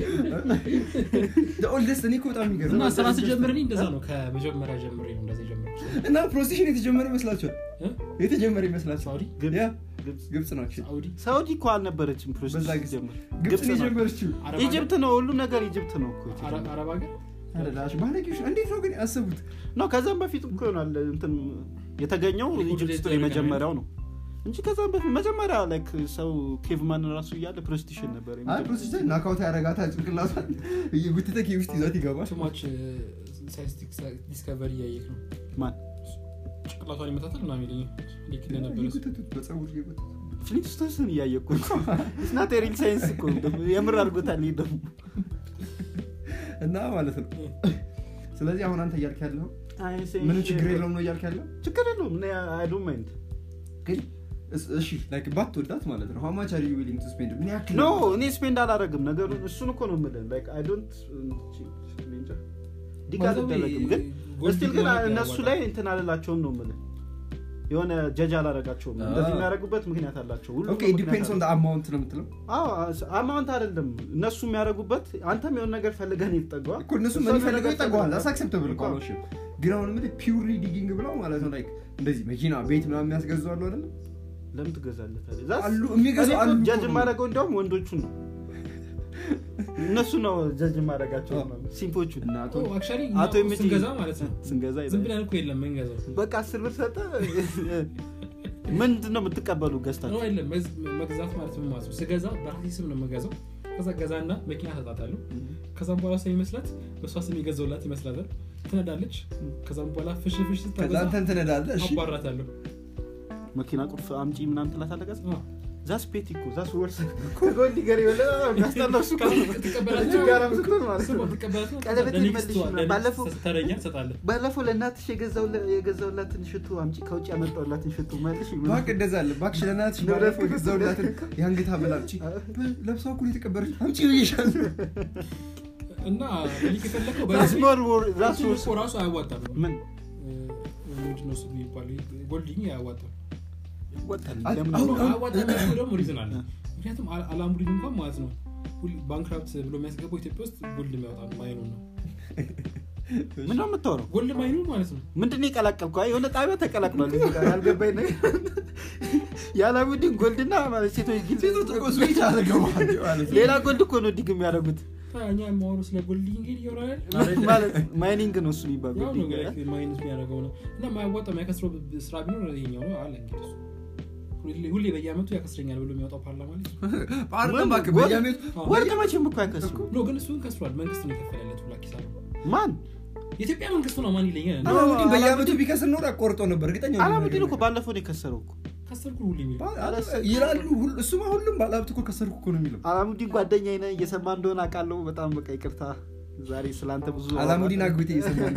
the oldest እኔ እኮ በጣም የሚገርም እና ስራ ሲጀምርልኝ እንደዛ ነው ከመጀመሪያ ጀምሬ ነው እንደዛ ጀምሬ እና ፕሮስቲቱሽን የተጀመረ ይመስላችኋል የተጀመረ ይመስላችኋል ሳውዲ ግብጽ ነው ሳውዲ ሳውዲ እኮ አልነበረችም ፕሮስቲቱሽን ጀምር ግብጽ ጀመረችው ኢጂፕት ነው ሁሉ ነገር ኢጂፕት ነው እኮ አረብ ሀገር አላሽ ባለቂሽ እንዴት ነው ግን አስቡት ነው ከዛም በፊት እኮ ነው እንትን የተገኘው ኢጂፕት ነው የመጀመሪያው ነው እንጂ ከዛም በፊት መጀመሪያ ላይክ ሰው ኬቭማን ራሱ ያለ ፕሮስቲቱሽን ነበር አይ ፕሮስቲቱሽን ናካውት ያረጋታል ጭንቅላቷን እየጉተተ ውስጥ ይዛት ይገባል ቱማች ሳይንቲፊክ ዲስከቨሪ ያየክ ነው ማን ጭንቅላቷን ይመታታል እና ሚለኝ ሊክ እንደነበረ በፀጉር ይወጣ ፍሊንስቶንስን ያየኩ it's not a real science እኮ የምር አድርጎታል ይደም እና ማለት ነው ስለዚህ አሁን አንተ እያልክ ያለው ምን ችግር የለውም ነው እያልክ ያለው ችግር የለውም እኔ I don't mind ግን እሺ ላይክ ባትወዳት ማለት ነው how much are you willing to spend ምን ያክል no እኔ ስፔንድ አላደርግም ነገሩን እሱን እኮ ነው የምልህ like I don't ሜንጃ ዲካል ደለግም ግን እስቲል ግን እነሱ ላይ እንትን አለላቸውም ነው የምልህ የሆነ ጀጅ አላረጋቸውም እንደዚህ የሚያረጉበት ምክንያት አላቸው ሁሉ ኦኬ ዲፔንድስ ኦን ዘ አማውንት ነው የምትለው አዎ አማውንት አይደለም እነሱ የሚያረጉበት አንተም የሆነ ነገር ፈልገህ ነው ይጠጋው እኮ እነሱ ምን ፈልገው ይጠጋዋል that's acceptable እኮ ነው እሺ ግን አሁን ምን ፒውርሊ ዲጊንግ ብለው ማለት ነው ላይክ እንደዚህ መኪና ቤት ምናምን የሚያስገዙ አሉ አይደል ለምን ትገዛለህ ታዲያ አሉ የሚገዙ አሉ ጀጅ ማረገው እንደውም ወንዶቹን ነው እነሱ ነው ጀጅ ማረጋቸው ሲምፖቹ እና አቶ አክቹአሊ አቶ ስንገዛ ማለት ነው ስንገዛ ዝም ብለን እኮ የለም መንገዛው በቃ አስር ብር ሰጠ ምንድነው የምትቀበሉ ገዝታችሁ ነው አይደለም መግዛት ማለት ምን ማለት ነው ስገዛ በራሴ ስም ነው የምገዛው ከዛ ገዛና መኪና ተጣጣለሁ ከዛም በኋላ ሰው ይመስላት በሷ ስም ይገዛውላት ይመስላል ትነዳለች ከዛም በኋላ ፍሽ ፍሽ ከዛ አንተ ትነዳለህ እሺ አባራታለሁ መኪና ቁልፍ አምጪ ምናምን ትላታለህ ዛስ ፔቲኮ ዛስ ወርስ ከጎል ዲገሪ ወለ ያስተላልፍ ሱቅ ተቀበላችሁ ጋራም ሱቅ ማለት ነው ተቀበላችሁ ቀለበት ይመልሽ ባለፈው ተረኛ ሰጣለ ባለፈው ለእናትሽ የገዛው የገዛውላትን ሽቱ አምጪ ከውጭ ያመጣውላትን ሽቱ መልሽ ባክ እንደዛለ ባክሽ ለእናትሽ ባለፈው የገዛውላትን ያንገታ በላምጪ ለብሳው ኩሊ ተቀበረች አምጪ ይይሻል እና ልክ ይፈልከው ዛስ ሞር ዛስ ወርስ ራሱ አያዋጣም ምን ምንድነው እሱ የሚባለው ጎልዲኝ አያዋጣም ወጣል ለምን አዋጣው ደግሞ ሪዝን አለ ምክንያቱም አላሙዲን እንኳን ማለት ነው ባንክራፕት ብሎ የሚያስገባው ኢትዮጵያ ውስጥ ጎልድ የሚያወጣው ማይኑ ነው ምን ነው የምታወራው ጎልድ ማይኑ ማለት ነው ምንድነው የቀላቀልኩ አይ የሆነ ጣቢያ ተቀላቅሏል እዚህ ጋር ያልገባኝ ነገር ያላሙዲን ጎልድና ማለት ሴቶች ግን ሴቶች እኮ ስዊች አደረገው ማለት ሌላ ጎልድ እኮ ነው ዲግ የሚያደርጉት ታኛ ማውሮ ስለ ጎልዲንግ ይወራል ማለት ማይኒንግ ነው እሱ የሚባለው ጎልዲንግ ማይኒንግ የሚያደርገው ነው እና ማያዋጣ ማይከስሮ ስራ ቢኖር ይሄኛው ነው አለ እንግዲህ ሁሌ በየአመቱ ያከስረኛል ብሎ የሚያወጣው ፓርላማ ላይ ፓርላማ ባክ በየአመቱ ወርቅ መቼም እኮ ያከስሩ ነው ግን እሱን ከስሯል መንግስት ነው የከፈለለት ሁላ ኪሳራ ማን የኢትዮጵያ መንግስት ነው ማን ይለኛል አላሙዲን በየአመቱ ቢከስር ነው አቆርጦ ነበር እርግጠኛ ነኝ አላሙዲን እኮ ባለፈው ነው የከሰረው እኮ ከሰርኩ ሁሉ የሚል ይላሉ ሁሉ እሱማ ሁሉም ባላብት እኮ ከሰርኩ እኮ ነው የሚለው አላሙዲን ጓደኛዬ ነኝ እየሰማ እንደሆነ አውቃለሁ በጣም በቃ ይቅርታ ዛሬ ስላንተ ብዙ አላሙዲን አግብቴ እየሰማ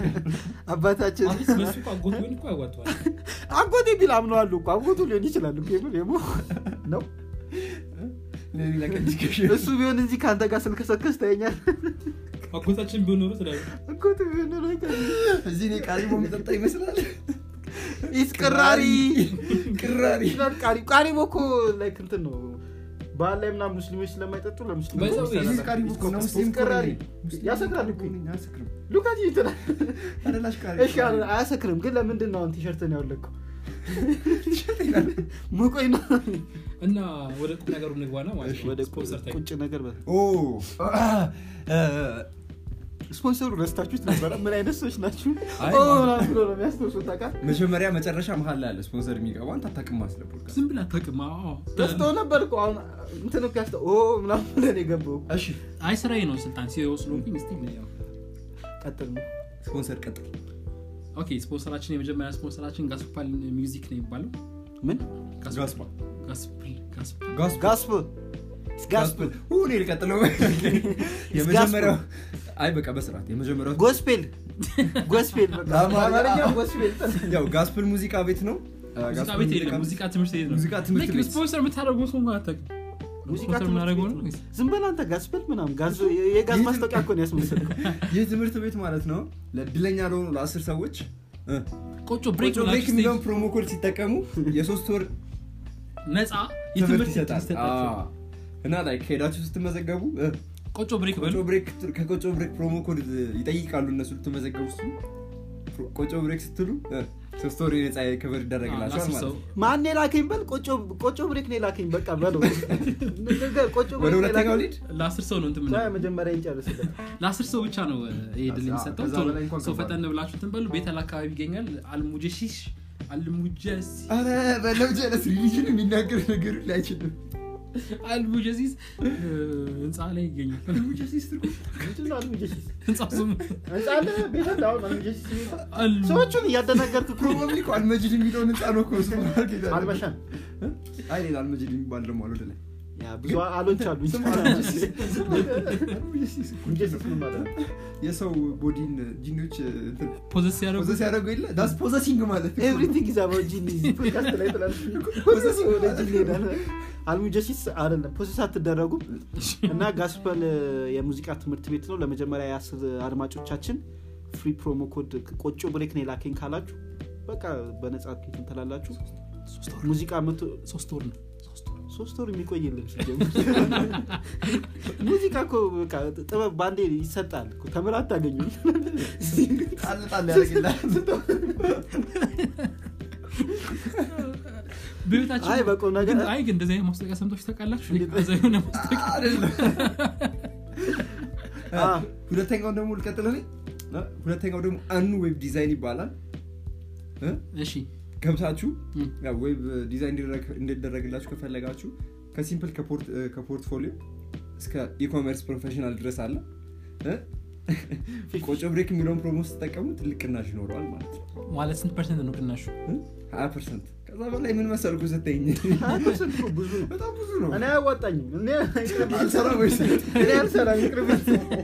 አባታችን እሱ አጎቱ ወይ እኮ ያዋጣዋል አጎቴ ቢላም ነው አሉ እኮ አጎቱ ሊሆን ይችላል እኮ የምን የሞ ነው ለሌላ ከዲስከሽ እሱ ቢሆን እንጂ ካንተ ጋር ስልከሰከስ ታየኛል አጎታችን ቢሆን ኖሮ ስለዚህ አጎቱ ቢሆን ኖሮ እዚህ ነው ቃሪሞ መጠጣ ይመስላል ኢስቀራሪ ቅራሪ ቃሪ ቃሪ ቦኮ ላይክ እንትን ነው ባል ላይ ምናምን ሙስሊሞች ስለማይጠጡ ለሙስሊሞች ይሄ ቃሪ ቦኮ ነው ሙስሊም ቅራሪ ያሰክራል እኮ ያሰክራል ሉካት ይተና አደላሽ ቃሪ እሺ አያሰክርም ግን ለምንድን ነው አንተ ቲሸርትን ያወለቀው ሙቆይ ነው እና ወደ ቁም ነገሩ እንግባና ማለት ነው ወደ ስፖንሰር ቁጭ ነገር ኦ ስፖንሰሩ ረስታችሁት ነበር ምን አይነት ሰዎች ናችሁ ኦ ራሱ ነው የሚያስተውሱት ታውቃ መጀመሪያ መጨረሻ መሃል ላይ ያለ ስፖንሰር የሚገባው አንተ አታውቅም ማስለብልካ ዝም ብላ አታውቅም አዎ ደስተው ነበር እኮ አሁን እንትን ነው ያስተው ኦ ምናምን ለኔ ገባው እሺ አይ ስራዬ ነው ስልጣን ሲወስሉብኝ እስቲ ምን ያው ቀጥል ስፖንሰር ቀጥል ኦኬ ስፖንሰራችን የመጀመሪያ ስፖንሰራችን ጋስፓል ሚውዚክ ነው የሚባለው ምን ጋስፓል ጋስፓል ጋስፓል ጋስፓል ጋስፓል ሁኔ ልቀጥለው የመጀመሪያው አይ በቃ በስርዓት የመጀመሪያው ጎስፔል ጎስፔል በቃ አማርኛ ጎስፔል ያው ጋስፔል ሙዚቃ ቤት ነው ሙዚቃ ቤት የለም ሙዚቃ ትምህርት ቤት ነው ሙዚቃ ትምህርት ቤት ስፖንሰር የምታደርገው ሰው ጋር አታውቅም ሙዚቃ የምናደርገው ነው ዝም በል አንተ ጋስፔል ምናምን ጋዝ የጋዝ ማስታወቂያ እኮ ነው ያስመሰልከው ይህ ትምህርት ቤት ማለት ነው ለድለኛ ለሆኑ ለአስር ሰዎች ቆጮ ብሬክ ብሬክ የሚለው ፕሮሞ ኮድ ሲጠቀሙ የሶስት ወር ነፃ የትምህርት ይሰጣል እና ላይ ከሄዳችሁ ስትመዘገቡ ቆጮ ብሬክ በሉ ቆጮ ብሬክ ከቆጮ ብሬክ ፕሮሞ ኮድ ይጠይቃሉ እነሱ ልትመዘገቡ ቆጮ ብሬክ ስትሉ ሶስት ወር ነፃ ከበር ይደረግላችኋል ማለት ነው ማን ላከኝ በል ቆጮ ቆጮ ብሬክ ነው ላከኝ በቃ በለው ነገር ቆጮ ብሬክ ወደ ሁለተኛው ሊድ ለአስር ሰው ነው እንትን ምን መጀመሪያ እንጨርስለት ለአስር ሰው ብቻ ነው ይሄ ድል የሚሰጠው ሰው ፈጠን ብላችሁ እንትን በሉ ቤተል አካባቢ ይገኛል አልሙጀሲስ አልሙጀሲ አረ በለው ጀለስ ሪሊጅን የሚናገር ነገር ላይ አይችልም አልሙጀሲስ እንጻ ላይ ይገኛል አልሙጀሲስ ትርጉም አልሙጀሲስ እንጻ ስሙ እንጻ አለ ቤተል አሁን አልሙጀሲስ ሰዎችን እያደናገርኩ ፕሮባብሊ እኮ አልመጅድ የሚለው እንጻ ነው እኮ ስሙ አልመሻን አይ ሌላ አልመጅድ የሚባል ደግሞ አለ ወደ ላይ ያ ብዙ አሎች አሉ አልሙጀሲስ ምን ማለት ነው የሰው ቦዲን ጂኒዎች ፖዘስ ያደርጉ ፖዘስ ያደርጉ ይለ ዳስ ፖዘሲንግ ማለት ነው ኤቭሪቲንግ ኢዝ አባውት ጂኒስ ፖድካስት ላይ ተላልፍ ፖዘሲንግ ወደ ጂኒ ሄዳለ አልሙጀሲስ አይደለም ፖዘስ አትደረጉ እና ጋስፐል የሙዚቃ ትምህርት ቤት ነው ለመጀመሪያ ያስር አድማጮቻችን ፍሪ ፕሮሞ ኮድ ቆጮ ብሬክ ነው ላኪን ካላችሁ በቃ በነጻ እንትን ተላላችሁ ሙዚቃ መቶ ሶስት ወር ነው ሶስት ወር የሚቆይልን ሲጀምር ሙዚቃ እኮ በቃ ጥበብ ባንዴ ይሰጣል እኮ ተምራት ታገኙ ጣል ጣል ያደርግላል ቤታችን አይ በቃ ነገር አይ ግን እንደዚህ ማስታወቂያ ሰምታችሁ ታውቃላችሁ እንደዚህ ነው ማስታወቂያ አይደለም አ ሁለተኛው ደግሞ ልቀጥለው ነው ሁለተኛው ደግሞ አኑ ዌብ ዲዛይን ይባላል እሺ ገብታችሁ ያው ዌብ ዲዛይን እንዲደረግላችሁ ከፈለጋችሁ ከሲምፕል ከፖርት ከፖርትፎሊዮ እስከ ኢኮመርስ ፕሮፌሽናል ድረስ አለ ቆጮ ብሬክ የሚለውን ፕሮሞት ተጠቀሙ ትልቅ ቅናሽ ይኖረዋል ማለት ነው ማለት ስንት ፐርሰንት ነው ቅናሹ ሀያ ፐርሰንት ከዛ በላይ ምን መሰልኩ ስትኝ ሀያ ፐርሰንት ነው ብዙ በጣም ብዙ ነው እኔ አያዋጣኝም እኔ አልሰራም ወይስ እኔ አልሰራም ይቅርብኝ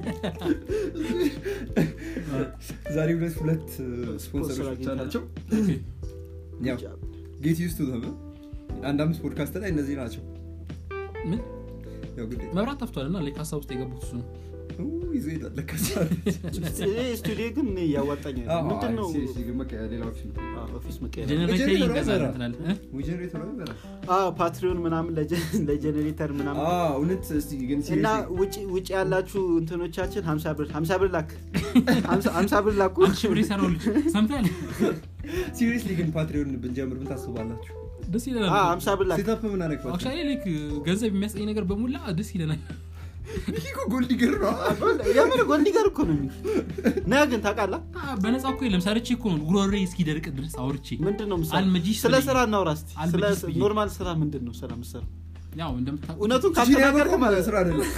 ዛሬ ሁለት ሁለት ስፖንሰሮች አላቸው ያው ጌት ዩስ ቱ ዘም አንድ አምስት ፖድካስት ላይ እነዚህ ናቸው ምን ያው ግዴ መብራት ጠፍቷልና ለካ ሀሳብ ውስጥ የገቡት እሱ ነው ይዘ ይላል ለካሳ ስቱዲዮ ግን ያዋጣኛል ምንድነው ሲሲ ግን መቀያ ሌላ ኦፕሽን ኦፊስ መቀያ ጀነሬተር ይገዛል እንትላል እ ጀነሬተር ነው ይበላል አ ፓትሪዮን ምናምን ለጀነሬተር ምናምን አ እውነት እስቲ ግን ሲሪየስ እና ውጪ ውጪ ያላችሁ እንትኖቻችን ሀምሳ ብር ሀምሳ ብር ላክ ሀምሳ ብር ላኩ አንቺ ብር ይሰራው ልጅ ሰምታል ሲሪየስሊ ግን ፓትሪዮን ብንጀምር ምን ታስባላችሁ ደስ ይለናል አ ሀምሳ ብር ላክ ሴታፕ ምን አደረግኩት አክቹዋሊ ላይክ ገንዘብ የሚያስቀኝ ነገር በሙላ ደስ ይለናል ይሄ ጎልዲገር ነው ያመረ ጎልዲገር እኮ ነው ና ግን ታውቃለህ በነፃ እኮ የለም ሰርቼ እኮ ነው ጉሮሬ እስኪ ደርቅ ድረስ አውርቼ ምንድነው ምሳሌ አልመጂስ ስለ ስራ እናውራ እስቲ ስለ ኖርማል ስራ ምንድነው ስራ ምሰራ ያው እንደምታውቁ እውነቱን ካልተናገርኩ ማለት ስራ አይደለም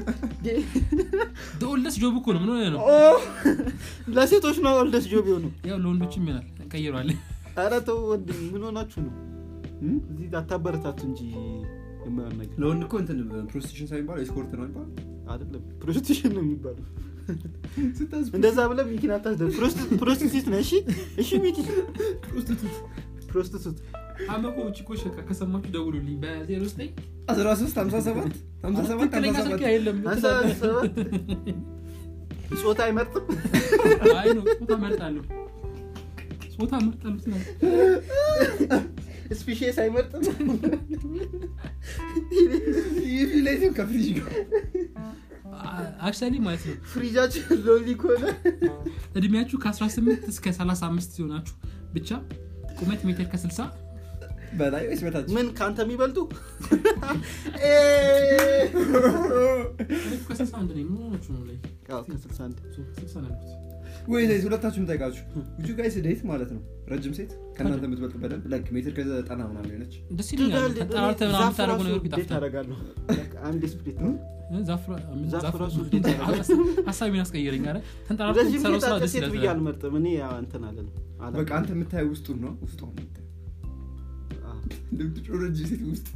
ዶልደስ ጆብ እኮ ነው ምን ሆነ ነው ኦ ለሴቶች ነው ኦልደስ ጆብ ይሆነው ያው ለወንዶችም ይላል ቀይሯል ኧረ ተው ወንድ ምን ሆናችሁ ነው እዚህ አታበረታቱ እንጂ የማይሆን ነገር ለወንድ እኮ እንትን ፕሮስቲቱሽን ሳይባል ኤስኮርት ነው ይባል አይደለም ፕሮስቲቱሽን ነው የሚባለው እንደዛ ብለ ሚኪን አታስደ ፕሮስቲቱት ነው እሺ እሺ ሚኪ ፕሮስቲቱት ፕሮስቲቱት አመቆ ቺኮ ሸካ ከሰማችሁ ደውሉልኝ በ09 አስራ ሶስት ሀምሳ ሰባት ሀምሳ ሰባት ሀምሳ ሰባት አይደለም ጾታ አይመርጥም አይ ነው ጾታ መርጣለሁ ጾታ መርጣለሁ ስፔሻስ አይመርጥም ይፍለይም ከፍሪጅ ጋር አክቹዋሊ ማለት ነው ፍሪጃችን ሎሊ ኮነ እድሜያችሁ ከ18 እስከ ሰላሳ አምስት ይሆናችሁ ብቻ ቁመት ሜትር ከ60 በላይ ወይስ በታች ምን ካንተ የሚበልጡ እ ከ60 አንድ ነው ነው ነው ላይ ያው ከ60 አንድ ስልሳ ነው ወይ ዘይት ሁለታችሁም ታይቃችሁ ውጁ ጋይስ ዴት ማለት ነው ረጅም ሴት ከናንተ የምትበልጥ በደንብ ላይክ ሜትር ከዘጠና ምናምን ነች ደስ ይላል ተጣልተ ምናምን ታረጉ ነገር ዴት ታረጋለሁ አንድ ስፕሊት ነው ዛፍራ ዛፍራ ሱዴት ሀሳቤን አስቀየረኝ አረ ተንጣራቱ ለዚህ ሰራው ሰራ ደስ ሴት ይላል ብዬ አልመርጥም እኔ ያው እንትን አለን በቃ አንተ የምታየው ውስጡን ነው ውስጡን ነው ልብት ጮረጅ ሴት ውስጥ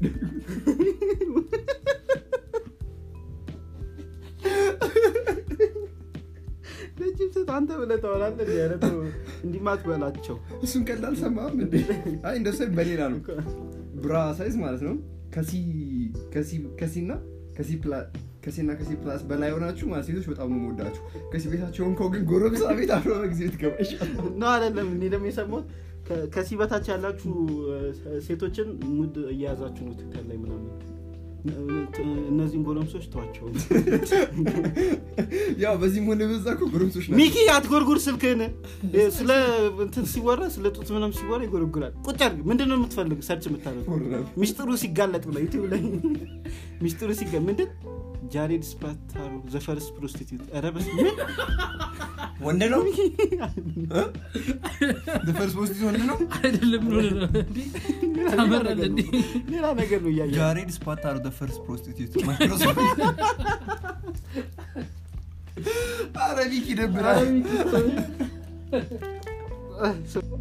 ለጅም ሴት አንተ ብለህ ታወራለህ ያረቱ እንዲማት በላቸው እሱን ቀላል ሰማም እንዴ አይ እንደሱ በሌላ ነው ብራ ሳይዝ ማለት ነው ከሲ ከሲ ከሲና ከሲ ፕላስ ከሲና ከሲ ፕላስ በላይ ሆናችሁ ማለት ሴቶች በጣም ነው የምወዳችሁ ከሲ ቤታቸውን ከወግን ጎረምሳ ቤት አፍሮ በጊዜ ትገባሽ ነው አይደለም እኔ ደግሞ የሰማሁት ከሲ በታች ያላችሁ ሴቶችን ሙድ እያያዛችሁ ነው ትክክል ላይ ምናምን እነዚህን ጎረምሶች ተዋቸው ያው በዚህ ሞነ በዛኩ ጎረምሶች ናቸው ሚኪ አትጎርጉር ስልክህን ስለ እንትን ሲወራ ስለ ጡት ምንም ሲወራ ይጎርጉራል ቁጭ አድርግ ምንድነው የምትፈልግ ሰርች የምታደርገው ሚስጥሩ ሲጋለጥ ብለ ዩቲዩብ ላይ ሚስጥሩ ሲጋለጥ ምንድን ጃሬድ ስፓታሩ ዘ ፈርስት ፕሮስቲቲዩት አረበስ ምን ወንድ ነው the first prostitute ወንድ ነው አይደለም ነው እንዴ ታመራለ እንዴ ሌላ ነገር ነው ያያየ ጃሬድ ስፓታሩ the first prostitute ማይክሮሶፍት አረቢክ ይደብራል